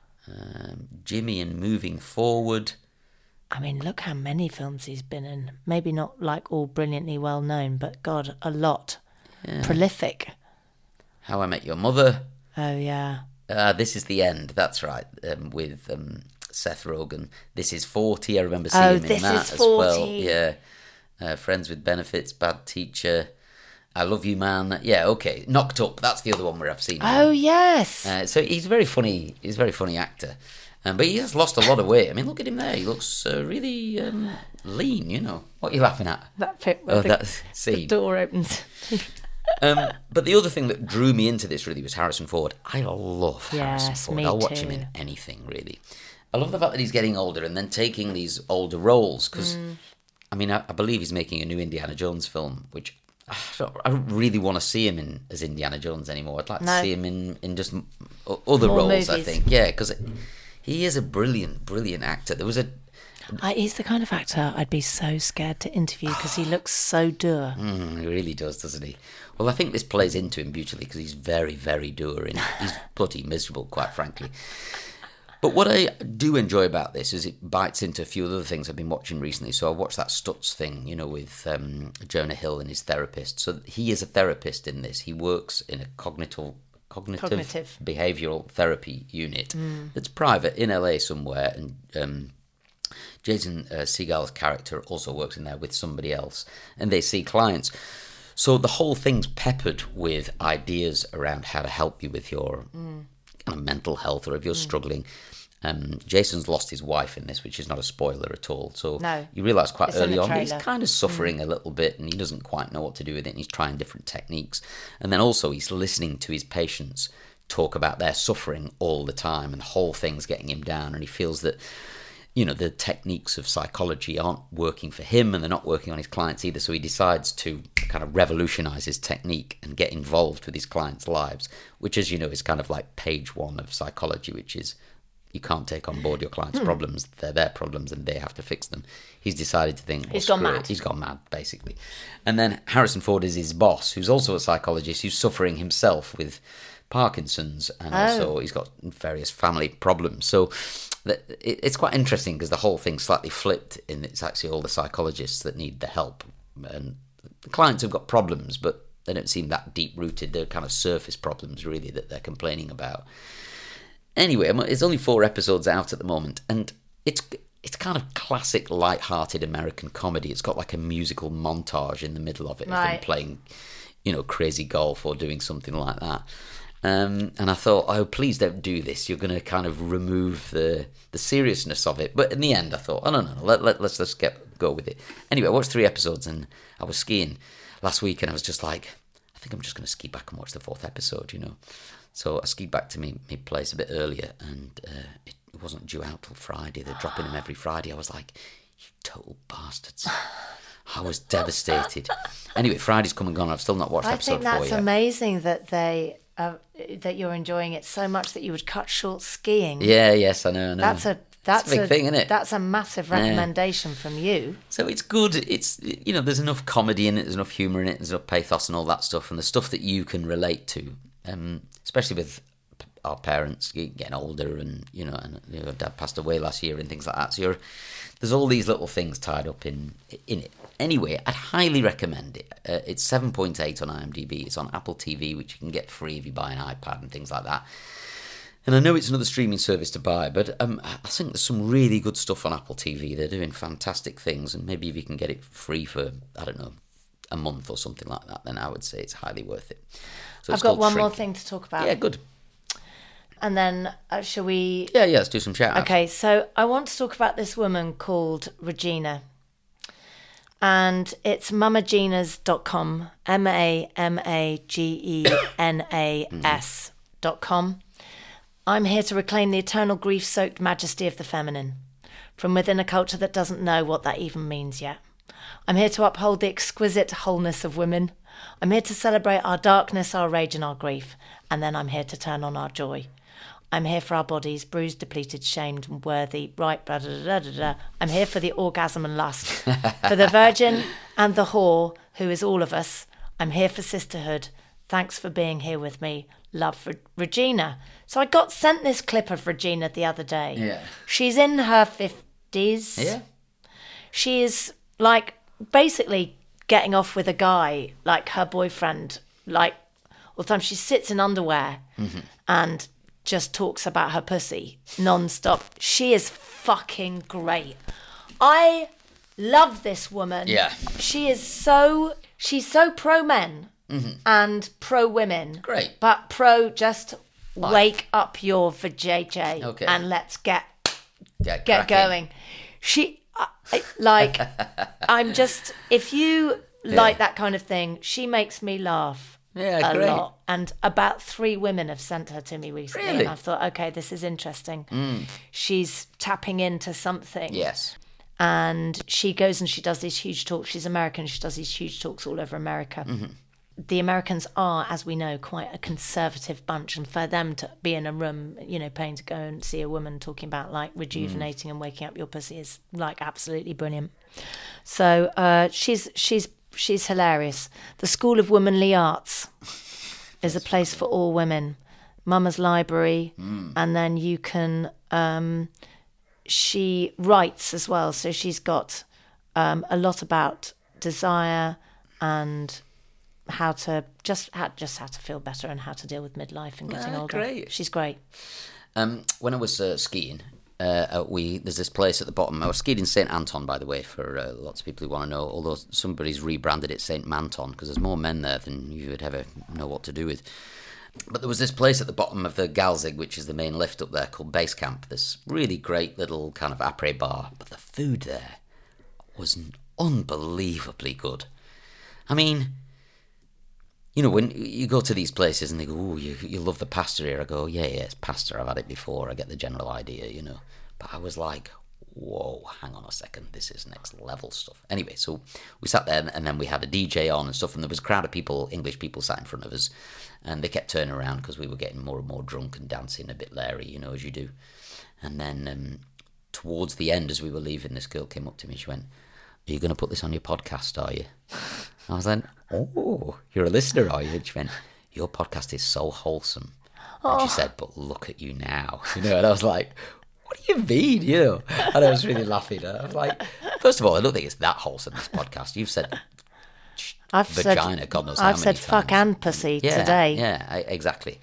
Speaker 2: um, Jimmy and Moving Forward.
Speaker 3: I mean, look how many films he's been in. Maybe not like all brilliantly well known, but God, a lot.
Speaker 2: Yeah.
Speaker 3: Prolific.
Speaker 2: How I Met Your Mother.
Speaker 3: Oh, yeah.
Speaker 2: Uh, This Is the End, that's right, um, with um, Seth Rogen. This Is forty, I remember seeing
Speaker 3: Oh,
Speaker 2: him in
Speaker 3: This
Speaker 2: that
Speaker 3: Is
Speaker 2: as well.
Speaker 3: forty.
Speaker 2: Yeah. Uh, Friends with Benefits, Bad Teacher, I Love You Man. Yeah, okay. Knocked Up, that's the other one where I've seen him.
Speaker 3: Oh, yes.
Speaker 2: Uh, so he's a very funny, he's a very funny actor. Um, but he has lost a lot of weight. I mean, look at him there. He looks uh, really um, lean, you know. What are you laughing at?
Speaker 3: That bit where
Speaker 2: Oh,
Speaker 3: the,
Speaker 2: that
Speaker 3: the
Speaker 2: scene.
Speaker 3: door opens.
Speaker 2: Um, but the other thing that drew me into this really was Harrison Ford. I love Harrison
Speaker 3: Yes,
Speaker 2: Ford.
Speaker 3: me
Speaker 2: I'll watch
Speaker 3: too.
Speaker 2: him in anything, really. I love the fact that he's getting older and then taking these older roles. Because,
Speaker 3: Mm.
Speaker 2: I mean, I, I believe he's making a new Indiana Jones film, which I don't, I don't really want to see him in as Indiana Jones anymore. I'd like
Speaker 3: No.
Speaker 2: to see him in, in just m- o- other
Speaker 3: More
Speaker 2: roles, I
Speaker 3: movies.
Speaker 2: think. Yeah, because he is a brilliant, brilliant actor. There was a...
Speaker 3: I, he's the kind of actor I'd be so scared to interview because he looks so dour.
Speaker 2: Mm, he really does, doesn't he? Well, I think this plays into him beautifully because he's very, very dour and he's bloody miserable, quite frankly. But what I do enjoy about this is it bites into a few other things I've been watching recently. So I watched that Stutz thing, you know, with um, Jonah Hill and his therapist. So he is a therapist in this. He works in a cognitive, cognitive,
Speaker 3: Cognitive.
Speaker 2: behavioural therapy unit
Speaker 3: Mm.
Speaker 2: that's private in L A somewhere. And um, Jason uh, Segal's character also works in there with somebody else. And they see clients. So the whole thing's peppered with ideas around how to help you with your
Speaker 3: Mm.
Speaker 2: kind of mental health, or if you're struggling. Um, Jason's lost his wife in this, which is not a spoiler at all. So
Speaker 3: No.
Speaker 2: you realise quite
Speaker 3: It's in
Speaker 2: early
Speaker 3: the
Speaker 2: on that he's
Speaker 3: trailer.
Speaker 2: kind of suffering a little bit and he doesn't quite know what to do with it and he's trying different techniques. And then also he's listening to his patients talk about their suffering all the time and the whole thing's getting him down, and he feels that, you know, the techniques of psychology aren't working for him and they're not working on his clients either. So he decides to kind of revolutionise his technique and get involved with his clients' lives, which, as you know, is kind of like page one of psychology, which is you can't take on board your clients'
Speaker 3: Hmm.
Speaker 2: problems. They're their problems and they have to fix them. He's decided to think, well,
Speaker 3: He's gone
Speaker 2: screw it.
Speaker 3: mad.
Speaker 2: He's gone mad, basically. And then Harrison Ford is his boss, who's also a psychologist, who's suffering himself with Parkinson's, and
Speaker 3: Oh.
Speaker 2: also he's got various family problems. So that, it, it's quite interesting because the whole thing's slightly flipped in it's actually all the psychologists that need the help. And the clients have got problems, but they don't seem that deep-rooted. They're kind of surface problems, really, that they're complaining about. Anyway, it's only four episodes out at the moment, and it's it's kind of classic light-hearted American comedy. It's got like a musical montage in the middle of it, of them
Speaker 3: Right.
Speaker 2: playing, you know, crazy golf or doing something like that. Um, and I thought, oh, please don't do this. You're going to kind of remove the the seriousness of it. But in the end, I thought, oh, no, no, no, let, let, let's just get go with it. Anyway, I watched three episodes, and I was skiing last week, and I was just like, I think I'm just going to ski back and watch the fourth episode, you know. So I skied back to me, me place a bit earlier, and uh, it, it wasn't due out till Friday. They're dropping them every Friday. I was like, you total bastards. I was devastated. Anyway, Friday's come and gone. I've still not watched
Speaker 3: I
Speaker 2: episode
Speaker 3: think that's
Speaker 2: four yet.
Speaker 3: amazing that they uh, that you're enjoying it so much that you would cut short skiing.
Speaker 2: Yeah, yes, I know, I know.
Speaker 3: That's a that's
Speaker 2: It's a big thing, isn't it?
Speaker 3: That's a massive
Speaker 2: Yeah.
Speaker 3: recommendation from you.
Speaker 2: So it's good. It's, you know, there's enough comedy in it, there's enough humour in it, there's enough pathos and all that stuff, and the stuff that you can relate to, um, especially with our parents getting older, and you know, and you know, Dad passed away last year and things like that. So you're, there's all these little things tied up in in it. Anyway, I'd highly recommend it. Uh, it's seven point eight on IMDb. It's on Apple T V, which you can get free if you buy an iPad and things like that. And I know it's another streaming service to buy, but um, I think there's some really good stuff on Apple T V. They're doing fantastic things, and maybe if you can get it free for, I don't know, a month or something like that, then I would say it's highly worth it. So
Speaker 3: I've got one Shrink. more thing to talk about.
Speaker 2: Yeah, good.
Speaker 3: And then, uh, shall we...
Speaker 2: Yeah, yeah, let's do some shout-outs.
Speaker 3: Okay, so I want to talk about this woman called Regina. And it's mamagenas dot com, M A M A G E N A S dot com. I'm here to reclaim the eternal grief-soaked majesty of the feminine, from within a culture that doesn't know what that even means yet. I'm here to uphold the exquisite wholeness of women. I'm here to celebrate our darkness, our rage and our grief. And then I'm here to turn on our joy. I'm here for our bodies, bruised, depleted, shamed and worthy. Right, blah, blah, blah, blah, blah. I'm here for the orgasm and lust. For the virgin and the whore, who is all of us. I'm here for sisterhood. Thanks for being here with me. Love for Regina. So I got sent this clip of Regina the other day.
Speaker 2: Yeah.
Speaker 3: She's in her fifties.
Speaker 2: Yeah.
Speaker 3: She is, like, basically getting off with a guy, like her boyfriend, like, all the time. She sits in underwear mm-hmm. and just talks about her pussy non-stop. She is fucking great. I love this woman.
Speaker 2: Yeah.
Speaker 3: She is so, she's so pro-men mm-hmm. and pro-women.
Speaker 2: Great.
Speaker 3: But pro just Life. Wake up your vajayjay
Speaker 2: okay.
Speaker 3: and let's get
Speaker 2: get,
Speaker 3: get going. She, I, like, I'm just, if you yeah. like that kind of thing, she makes me laugh.
Speaker 2: Yeah,
Speaker 3: a
Speaker 2: great.
Speaker 3: lot. And about three women have sent her to me recently.
Speaker 2: Really?
Speaker 3: And I've thought, okay, this is interesting. Mm. She's tapping into something.
Speaker 2: Yes.
Speaker 3: And she goes and she does these huge talks. She's American. She does these huge talks all over America. Mm-hmm. The Americans are, as we know, quite a conservative bunch. And for them to be in a room, you know, paying to go and see a woman talking about, like, rejuvenating mm. and waking up your pussy is, like, absolutely brilliant. So uh, she's she's... She's hilarious. The School of Womanly Arts is a place for all women. Mama's Library, mm. and then you can. Um, she writes as well, so she's got um, a lot about desire and how to just how just how to feel better and how to deal with midlife and getting
Speaker 2: ah,
Speaker 3: older.
Speaker 2: Great.
Speaker 3: She's great.
Speaker 2: Um, when I was uh, skiing. Uh, we there's this place at the bottom. I was skiing in Saint Anton, by the way, for uh, lots of people who want to know. Although somebody's rebranded it Saint Manton because there's more men there than you would ever know what to do with. But there was this place at the bottom of the Galzig, which is the main lift up there, called Base Camp. This really great little kind of après bar, but the food there was unbelievably good. I mean, you know, when you go to these places and they go, "Oh, you you love the pasta here," I go, "Yeah, yeah, it's pasta. I've had it before. I get the general idea, you know." But I was like, "Whoa, hang on a second, this is next level stuff." Anyway, so we sat there and then we had a D J on and stuff, and there was a crowd of people, English people, sat in front of us, and they kept turning around because we were getting more and more drunk and dancing a bit leery, you know, as you do. And then um, towards the end, as we were leaving, this girl came up to me. She went, "Are you going to put this on your podcast, are you?" I was like, "Oh, you're a listener, are you?" And she went, "Your podcast is so wholesome." And she said, "But look at you now." You know, and I was like, "What do you mean?" You know, and I was really laughing. I was like, first of all, I don't think it's that wholesome, this podcast. You've said
Speaker 3: I've
Speaker 2: vagina,
Speaker 3: said,
Speaker 2: God knows how
Speaker 3: I've
Speaker 2: many
Speaker 3: said
Speaker 2: times.
Speaker 3: fuck and pussy
Speaker 2: yeah,
Speaker 3: today.
Speaker 2: Yeah, I, exactly.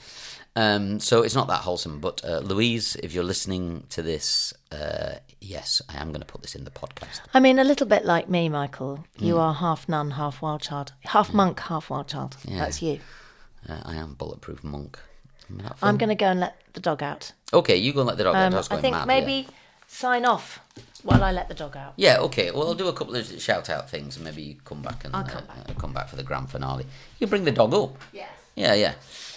Speaker 2: Um, so it's not that wholesome. But uh, Louise, if you're listening to this, uh, yes, I am going to put this in the podcast.
Speaker 3: I mean, a little bit like me, Michael. You mm. are half nun, half wild child. Half mm. monk, half wild child. Yeah. That's you.
Speaker 2: Uh, I am bulletproof monk.
Speaker 3: I'm going to go and let the dog out.
Speaker 2: Okay, you go and let the dog
Speaker 3: um,
Speaker 2: out.
Speaker 3: I think
Speaker 2: mad,
Speaker 3: maybe
Speaker 2: yeah.
Speaker 3: sign off while I let the dog out.
Speaker 2: Yeah, okay. Well, I'll do a couple of shout-out things and maybe you come back and
Speaker 3: I'll come back.
Speaker 2: Uh, come back for the grand finale. You bring the dog up.
Speaker 3: Yes.
Speaker 2: Yeah, yeah.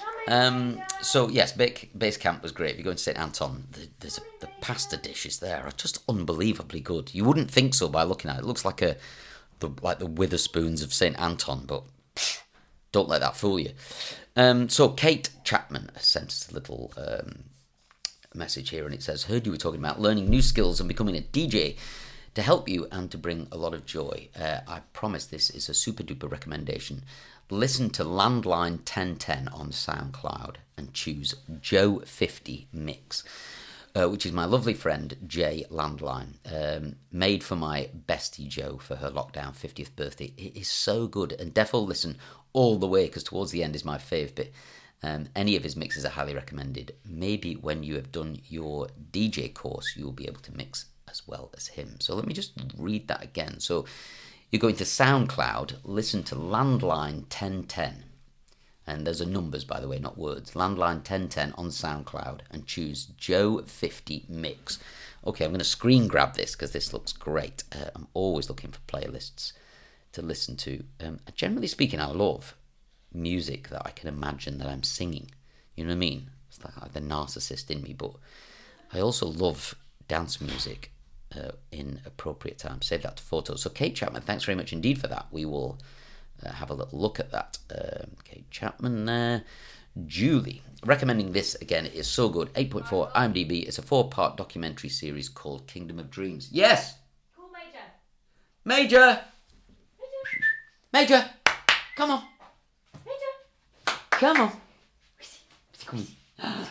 Speaker 2: Um, so, yes, Base, Base Camp was great. If you go into Saint Anton, the, there's a, the pasta dishes there are just unbelievably good. You wouldn't think so by looking at it. It looks like a the, like the Witherspoons of Saint Anton, but pff, don't let that fool you. Um, so, Kate Chapman sent us a little um, message here, and it says, "Heard you were talking about learning new skills and becoming a D J to help you and to bring a lot of joy. Uh, I promise this is a super-duper recommendation. Listen to Landline ten ten on SoundCloud and choose Joe fifty Mix, uh, which is my lovely friend Jay Landline, um, made for my bestie Jo for her lockdown fiftieth birthday. It is so good, and defo listen all the way because towards the end is my fave bit. Um, any of his mixes are highly recommended. Maybe when you have done your D J course, you will be able to mix as well as him. So let me just read that again. So you go into SoundCloud, listen to Landline ten ten. And there's a numbers, by the way, not words. Landline ten ten on SoundCloud, and choose Joe fifty Mix. Okay, I'm going to screen grab this because this looks great. Uh, I'm always looking for playlists to listen to. Um, generally speaking, I love music that I can imagine that I'm singing. You know what I mean? It's like, like the narcissist in me, but I also love dance music uh, in appropriate time. Save that to photos. So Kate Chapman, thanks very much indeed for that. We will uh, have a little look at that. Um, Kate Chapman there. Julie, recommending this again. It is so good. eight point four IMDb. It's a four-part documentary series called Kingdom of Dreams. Yes!
Speaker 3: Call Major.
Speaker 2: Major! Major! Major! Come on!
Speaker 3: Major!
Speaker 2: Come on! Come on.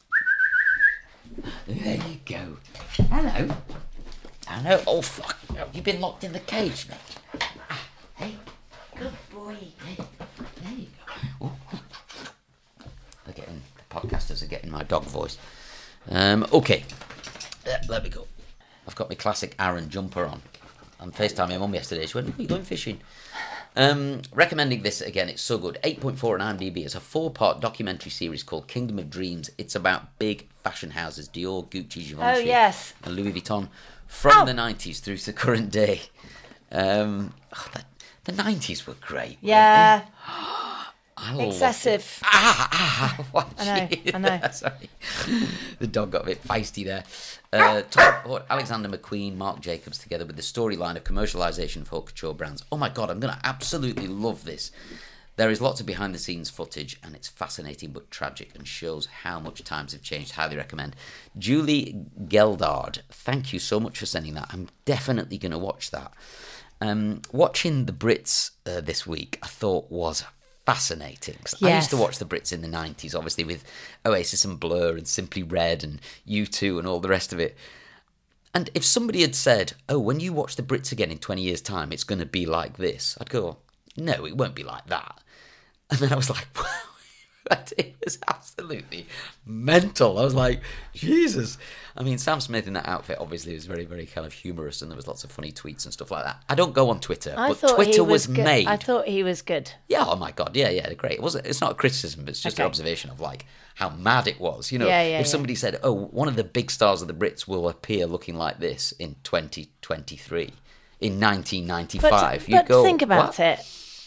Speaker 2: There you go. Hello. Hello. Oh, fuck. You've been locked in the cage, mate. Ah, hey. Good boy. Hey. There you go. Oh. They're getting, the podcasters are getting my dog voice. Um, okay. Uh, let me go. I've got my classic Aaron jumper on. I'm FaceTiming my mum yesterday. She went, are you going fishing? Um, recommending this again, it's so good. eight point four on IMDb. It's a four-part documentary series called Kingdom of Dreams. It's about big fashion houses, Dior, Gucci, Givenchy,
Speaker 3: Oh, yes.
Speaker 2: and Louis Vuitton from
Speaker 3: Oh.
Speaker 2: the nineties through to the current day. Um, oh, the, the nineties were great.
Speaker 3: Yeah.
Speaker 2: weren't they? I loved it.
Speaker 3: Excessive.
Speaker 2: Ah, ah, what
Speaker 3: I know,
Speaker 2: she-
Speaker 3: I know.
Speaker 2: Sorry. The dog got a bit feisty there. Uh, Tom Ford, Alexander McQueen, Marc Jacobs, together with the storyline of commercialisation of haute couture brands. Oh my God, I'm going to absolutely love this. There is lots of behind-the-scenes footage, and it's fascinating but tragic and shows how much times have changed. Highly recommend. Julie Geldard, thank you so much for sending that. I'm definitely going to watch that. Um, watching the Brits uh, this week, I thought was fascinating. 'Cause I used to
Speaker 3: Yes.
Speaker 2: watch the Brits in the nineties, obviously, with Oasis and Blur and Simply Red and U two and all the rest of it. And if somebody had said, oh, when you watch the Brits again in twenty years' time, it's going to be like this, I'd go, no, it won't be like that. And then I was like, wow, it was absolutely mental. I was like, Jesus. I mean, Sam Smith in that outfit obviously was very, very kind of humorous, and there was lots of funny tweets and stuff like that. I don't go on Twitter,
Speaker 3: I
Speaker 2: but
Speaker 3: thought
Speaker 2: Twitter
Speaker 3: he
Speaker 2: was,
Speaker 3: was good.
Speaker 2: made.
Speaker 3: I thought he was good.
Speaker 2: Yeah, oh my God, yeah, yeah, great. It wasn't. It's not a criticism, but it's just an
Speaker 3: Okay.
Speaker 2: observation of like how mad it was. You know,
Speaker 3: Yeah, yeah,
Speaker 2: if
Speaker 3: yeah.
Speaker 2: somebody said, "Oh, one of the big stars of the Brits will appear looking like this in twenty twenty-three, in nineteen ninety-five,"
Speaker 3: But,
Speaker 2: you'd
Speaker 3: but
Speaker 2: go,
Speaker 3: think about
Speaker 2: "What?"
Speaker 3: it.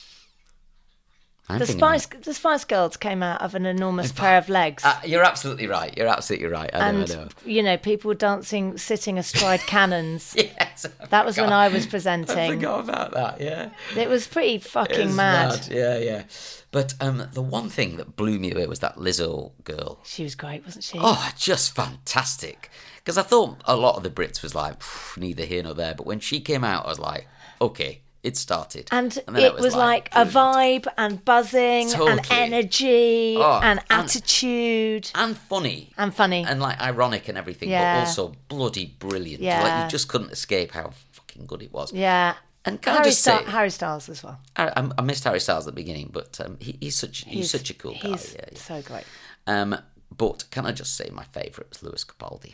Speaker 2: I'm
Speaker 3: The
Speaker 2: thinking about
Speaker 3: Spice, the Spice Girls came out of an enormous pair of legs.
Speaker 2: Uh, you're absolutely right. You're absolutely right. I know.
Speaker 3: and,
Speaker 2: I know.
Speaker 3: you know, people dancing, sitting astride cannons.
Speaker 2: Yes, I
Speaker 3: That was when
Speaker 2: forgot.
Speaker 3: I was
Speaker 2: I
Speaker 3: presenting.
Speaker 2: forgot about that. Yeah.
Speaker 3: It was pretty fucking
Speaker 2: It's
Speaker 3: mad.
Speaker 2: Yeah, yeah. But um, the one thing that blew me away was that Lizzo girl.
Speaker 3: She was great, wasn't she?
Speaker 2: Oh, just fantastic. Because I thought a lot of the Brits was like, neither here nor there. But when she came out, I was like, okay, it started.
Speaker 3: And,
Speaker 2: then
Speaker 3: it was, like, a
Speaker 2: brilliant.
Speaker 3: vibe and buzzing and
Speaker 2: Totally.
Speaker 3: energy
Speaker 2: Oh,
Speaker 3: and
Speaker 2: and-
Speaker 3: attitude
Speaker 2: And funny.
Speaker 3: and funny.
Speaker 2: And like ironic and everything,
Speaker 3: Yeah.
Speaker 2: but also bloody brilliant.
Speaker 3: Yeah.
Speaker 2: Like you just couldn't escape how fucking good it was.
Speaker 3: yeah.
Speaker 2: And can I
Speaker 3: Harry,
Speaker 2: just
Speaker 3: Sty-
Speaker 2: say,
Speaker 3: Harry Styles as well.
Speaker 2: I, I- I missed Harry Styles at the beginning, but um, he, he's such he's, such a cool guy.
Speaker 3: He's
Speaker 2: Yeah, yeah.
Speaker 3: so great.
Speaker 2: Um, but can I just say my favourite was Lewis Capaldi.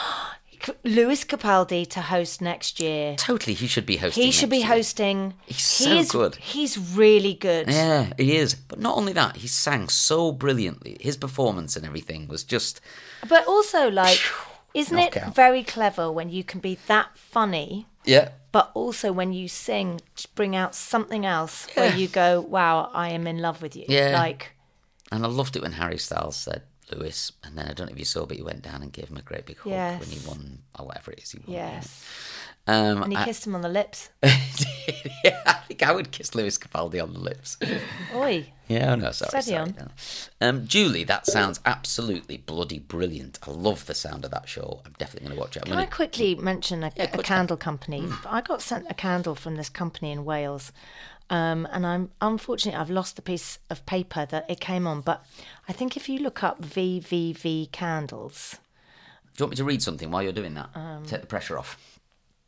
Speaker 3: Lewis Capaldi to host next year.
Speaker 2: Totally, he should be hosting.
Speaker 3: He should be
Speaker 2: next year.
Speaker 3: hosting.
Speaker 2: He's so
Speaker 3: He's-
Speaker 2: good.
Speaker 3: He's really good.
Speaker 2: Yeah, he is. But not only that, he sang so brilliantly. His performance and everything was just
Speaker 3: But also, like, isn't it
Speaker 2: knockout.
Speaker 3: very clever when you can be that funny,
Speaker 2: yeah.
Speaker 3: but also when you sing, just bring out something else
Speaker 2: Yeah.
Speaker 3: where you go, wow, I am in love with you.
Speaker 2: Yeah.
Speaker 3: Like,
Speaker 2: And I loved it when Harry Styles said Lewis, and then I don't know if you saw, but he went down and gave him a great big hug
Speaker 3: Yes.
Speaker 2: when he won, or whatever it is he won.
Speaker 3: yes.
Speaker 2: Um,
Speaker 3: And he
Speaker 2: I-
Speaker 3: kissed him on the lips.
Speaker 2: yeah, I think I would kiss Lewis Capaldi on the lips.
Speaker 3: Oi.
Speaker 2: Yeah, oh no, sorry.
Speaker 3: Steady
Speaker 2: sorry
Speaker 3: on.
Speaker 2: no. Um, Julie, that sounds absolutely bloody brilliant. I love the sound of that show. I'm definitely going to watch it. I'm
Speaker 3: Can I
Speaker 2: gonna...
Speaker 3: quickly mention a,
Speaker 2: Yeah,
Speaker 3: a
Speaker 2: quick.
Speaker 3: candle company? I got sent a candle from this company in Wales, um, and I'm unfortunately I've lost the piece of paper that it came on. But I think if you look up V V V candles,
Speaker 2: Do you want me to read something while you're doing that?
Speaker 3: Um,
Speaker 2: Take the pressure off.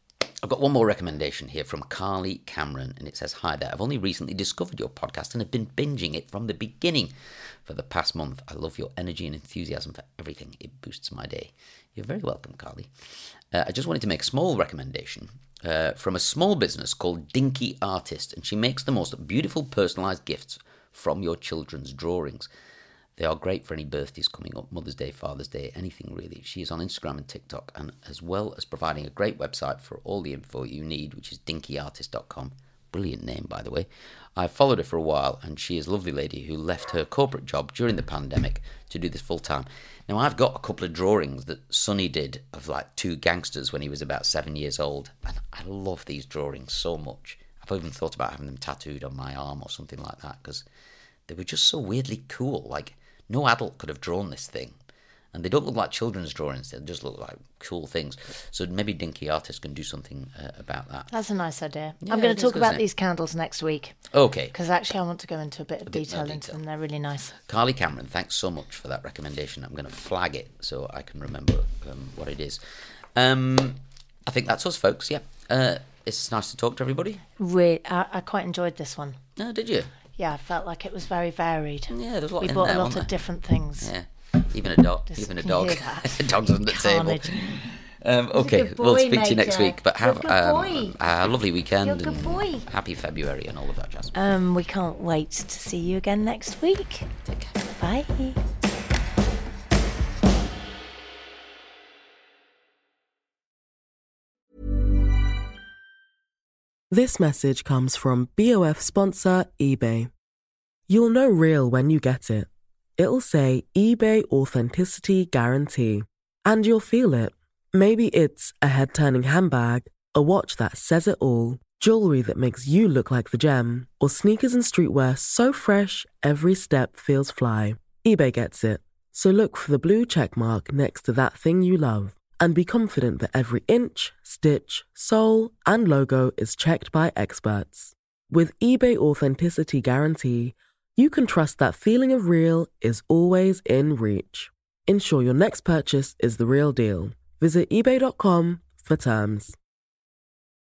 Speaker 2: I've got one more recommendation here from Carly Cameron, and it says, "Hi there, I've only recently discovered your podcast and have been binging it from the beginning for the past month. I love your energy and enthusiasm for everything. It boosts my day." You're very welcome, Carly. Uh, I just wanted to make a small recommendation uh, from a small business called Dinky Artist, and she makes the most beautiful personalised gifts from your children's drawings. They are great for any birthdays coming up, Mother's Day, Father's Day, anything really. She is on Instagram and TikTok, and as well as providing a great website for all the info you need, which is dinky artist dot com. Brilliant name, by the way. I've followed her for a while, and she is a lovely lady who left her corporate job during the pandemic to do this full time. Now, I've got a couple of drawings that Sonny did of like two gangsters when he was about seven years old, and I love these drawings so much. I've even thought about having them tattooed on my arm or something like that, because they were just so weirdly cool. Like, no adult could have drawn this thing. And they don't look like children's drawings. They just look like cool things. So maybe Dinky Artist can do something uh, about that.
Speaker 3: That's a nice idea.
Speaker 2: Yeah,
Speaker 3: I'm going to talk
Speaker 2: good,
Speaker 3: about these candles next week.
Speaker 2: Okay.
Speaker 3: Because actually I want to go into a bit of
Speaker 2: A bit
Speaker 3: detail
Speaker 2: more
Speaker 3: into
Speaker 2: detail.
Speaker 3: them. They're really nice.
Speaker 2: Carly Cameron, thanks so much for that recommendation. I'm going to flag it so I can remember um, what it is. Um, I think that's us, folks. Yeah. Uh, it's nice to talk to everybody.
Speaker 3: Re- I, I quite enjoyed this one.
Speaker 2: Oh, did you?
Speaker 3: Yeah, I felt like it was very varied.
Speaker 2: Yeah, there's a lot
Speaker 3: We
Speaker 2: in
Speaker 3: bought
Speaker 2: there,
Speaker 3: a lot
Speaker 2: wasn't
Speaker 3: of
Speaker 2: there?
Speaker 3: different things.
Speaker 2: Yeah. Even a dog.
Speaker 3: Just-
Speaker 2: Even a
Speaker 3: can you
Speaker 2: dog.
Speaker 3: hear that?
Speaker 2: Dog's on the table.
Speaker 3: Carnage.
Speaker 2: Um, okay,
Speaker 3: good
Speaker 2: we'll
Speaker 3: boy,
Speaker 2: speak to you next
Speaker 3: Major.
Speaker 2: week. But
Speaker 3: You're a
Speaker 2: have
Speaker 3: good
Speaker 2: um,
Speaker 3: boy.
Speaker 2: a lovely weekend
Speaker 3: You're a good
Speaker 2: and
Speaker 3: boy.
Speaker 2: happy February and all of that jazz.
Speaker 3: Um, we can't wait to see you again next week.
Speaker 2: Take care.
Speaker 3: Bye.
Speaker 7: This message comes from B O F sponsor eBay. You'll know real when you get it. It'll say eBay Authenticity Guarantee. And you'll feel it. Maybe it's a head-turning handbag, a watch that says it all, jewelry that makes you look like the gem, or sneakers and streetwear so fresh every step feels fly. eBay gets it. So look for the blue check mark next to that thing you love. And be confident that every inch, stitch, sole, and logo is checked by experts. With eBay Authenticity Guarantee, you can trust that feeling of real is always in reach. Ensure your next purchase is the real deal. Visit ebay dot com for terms.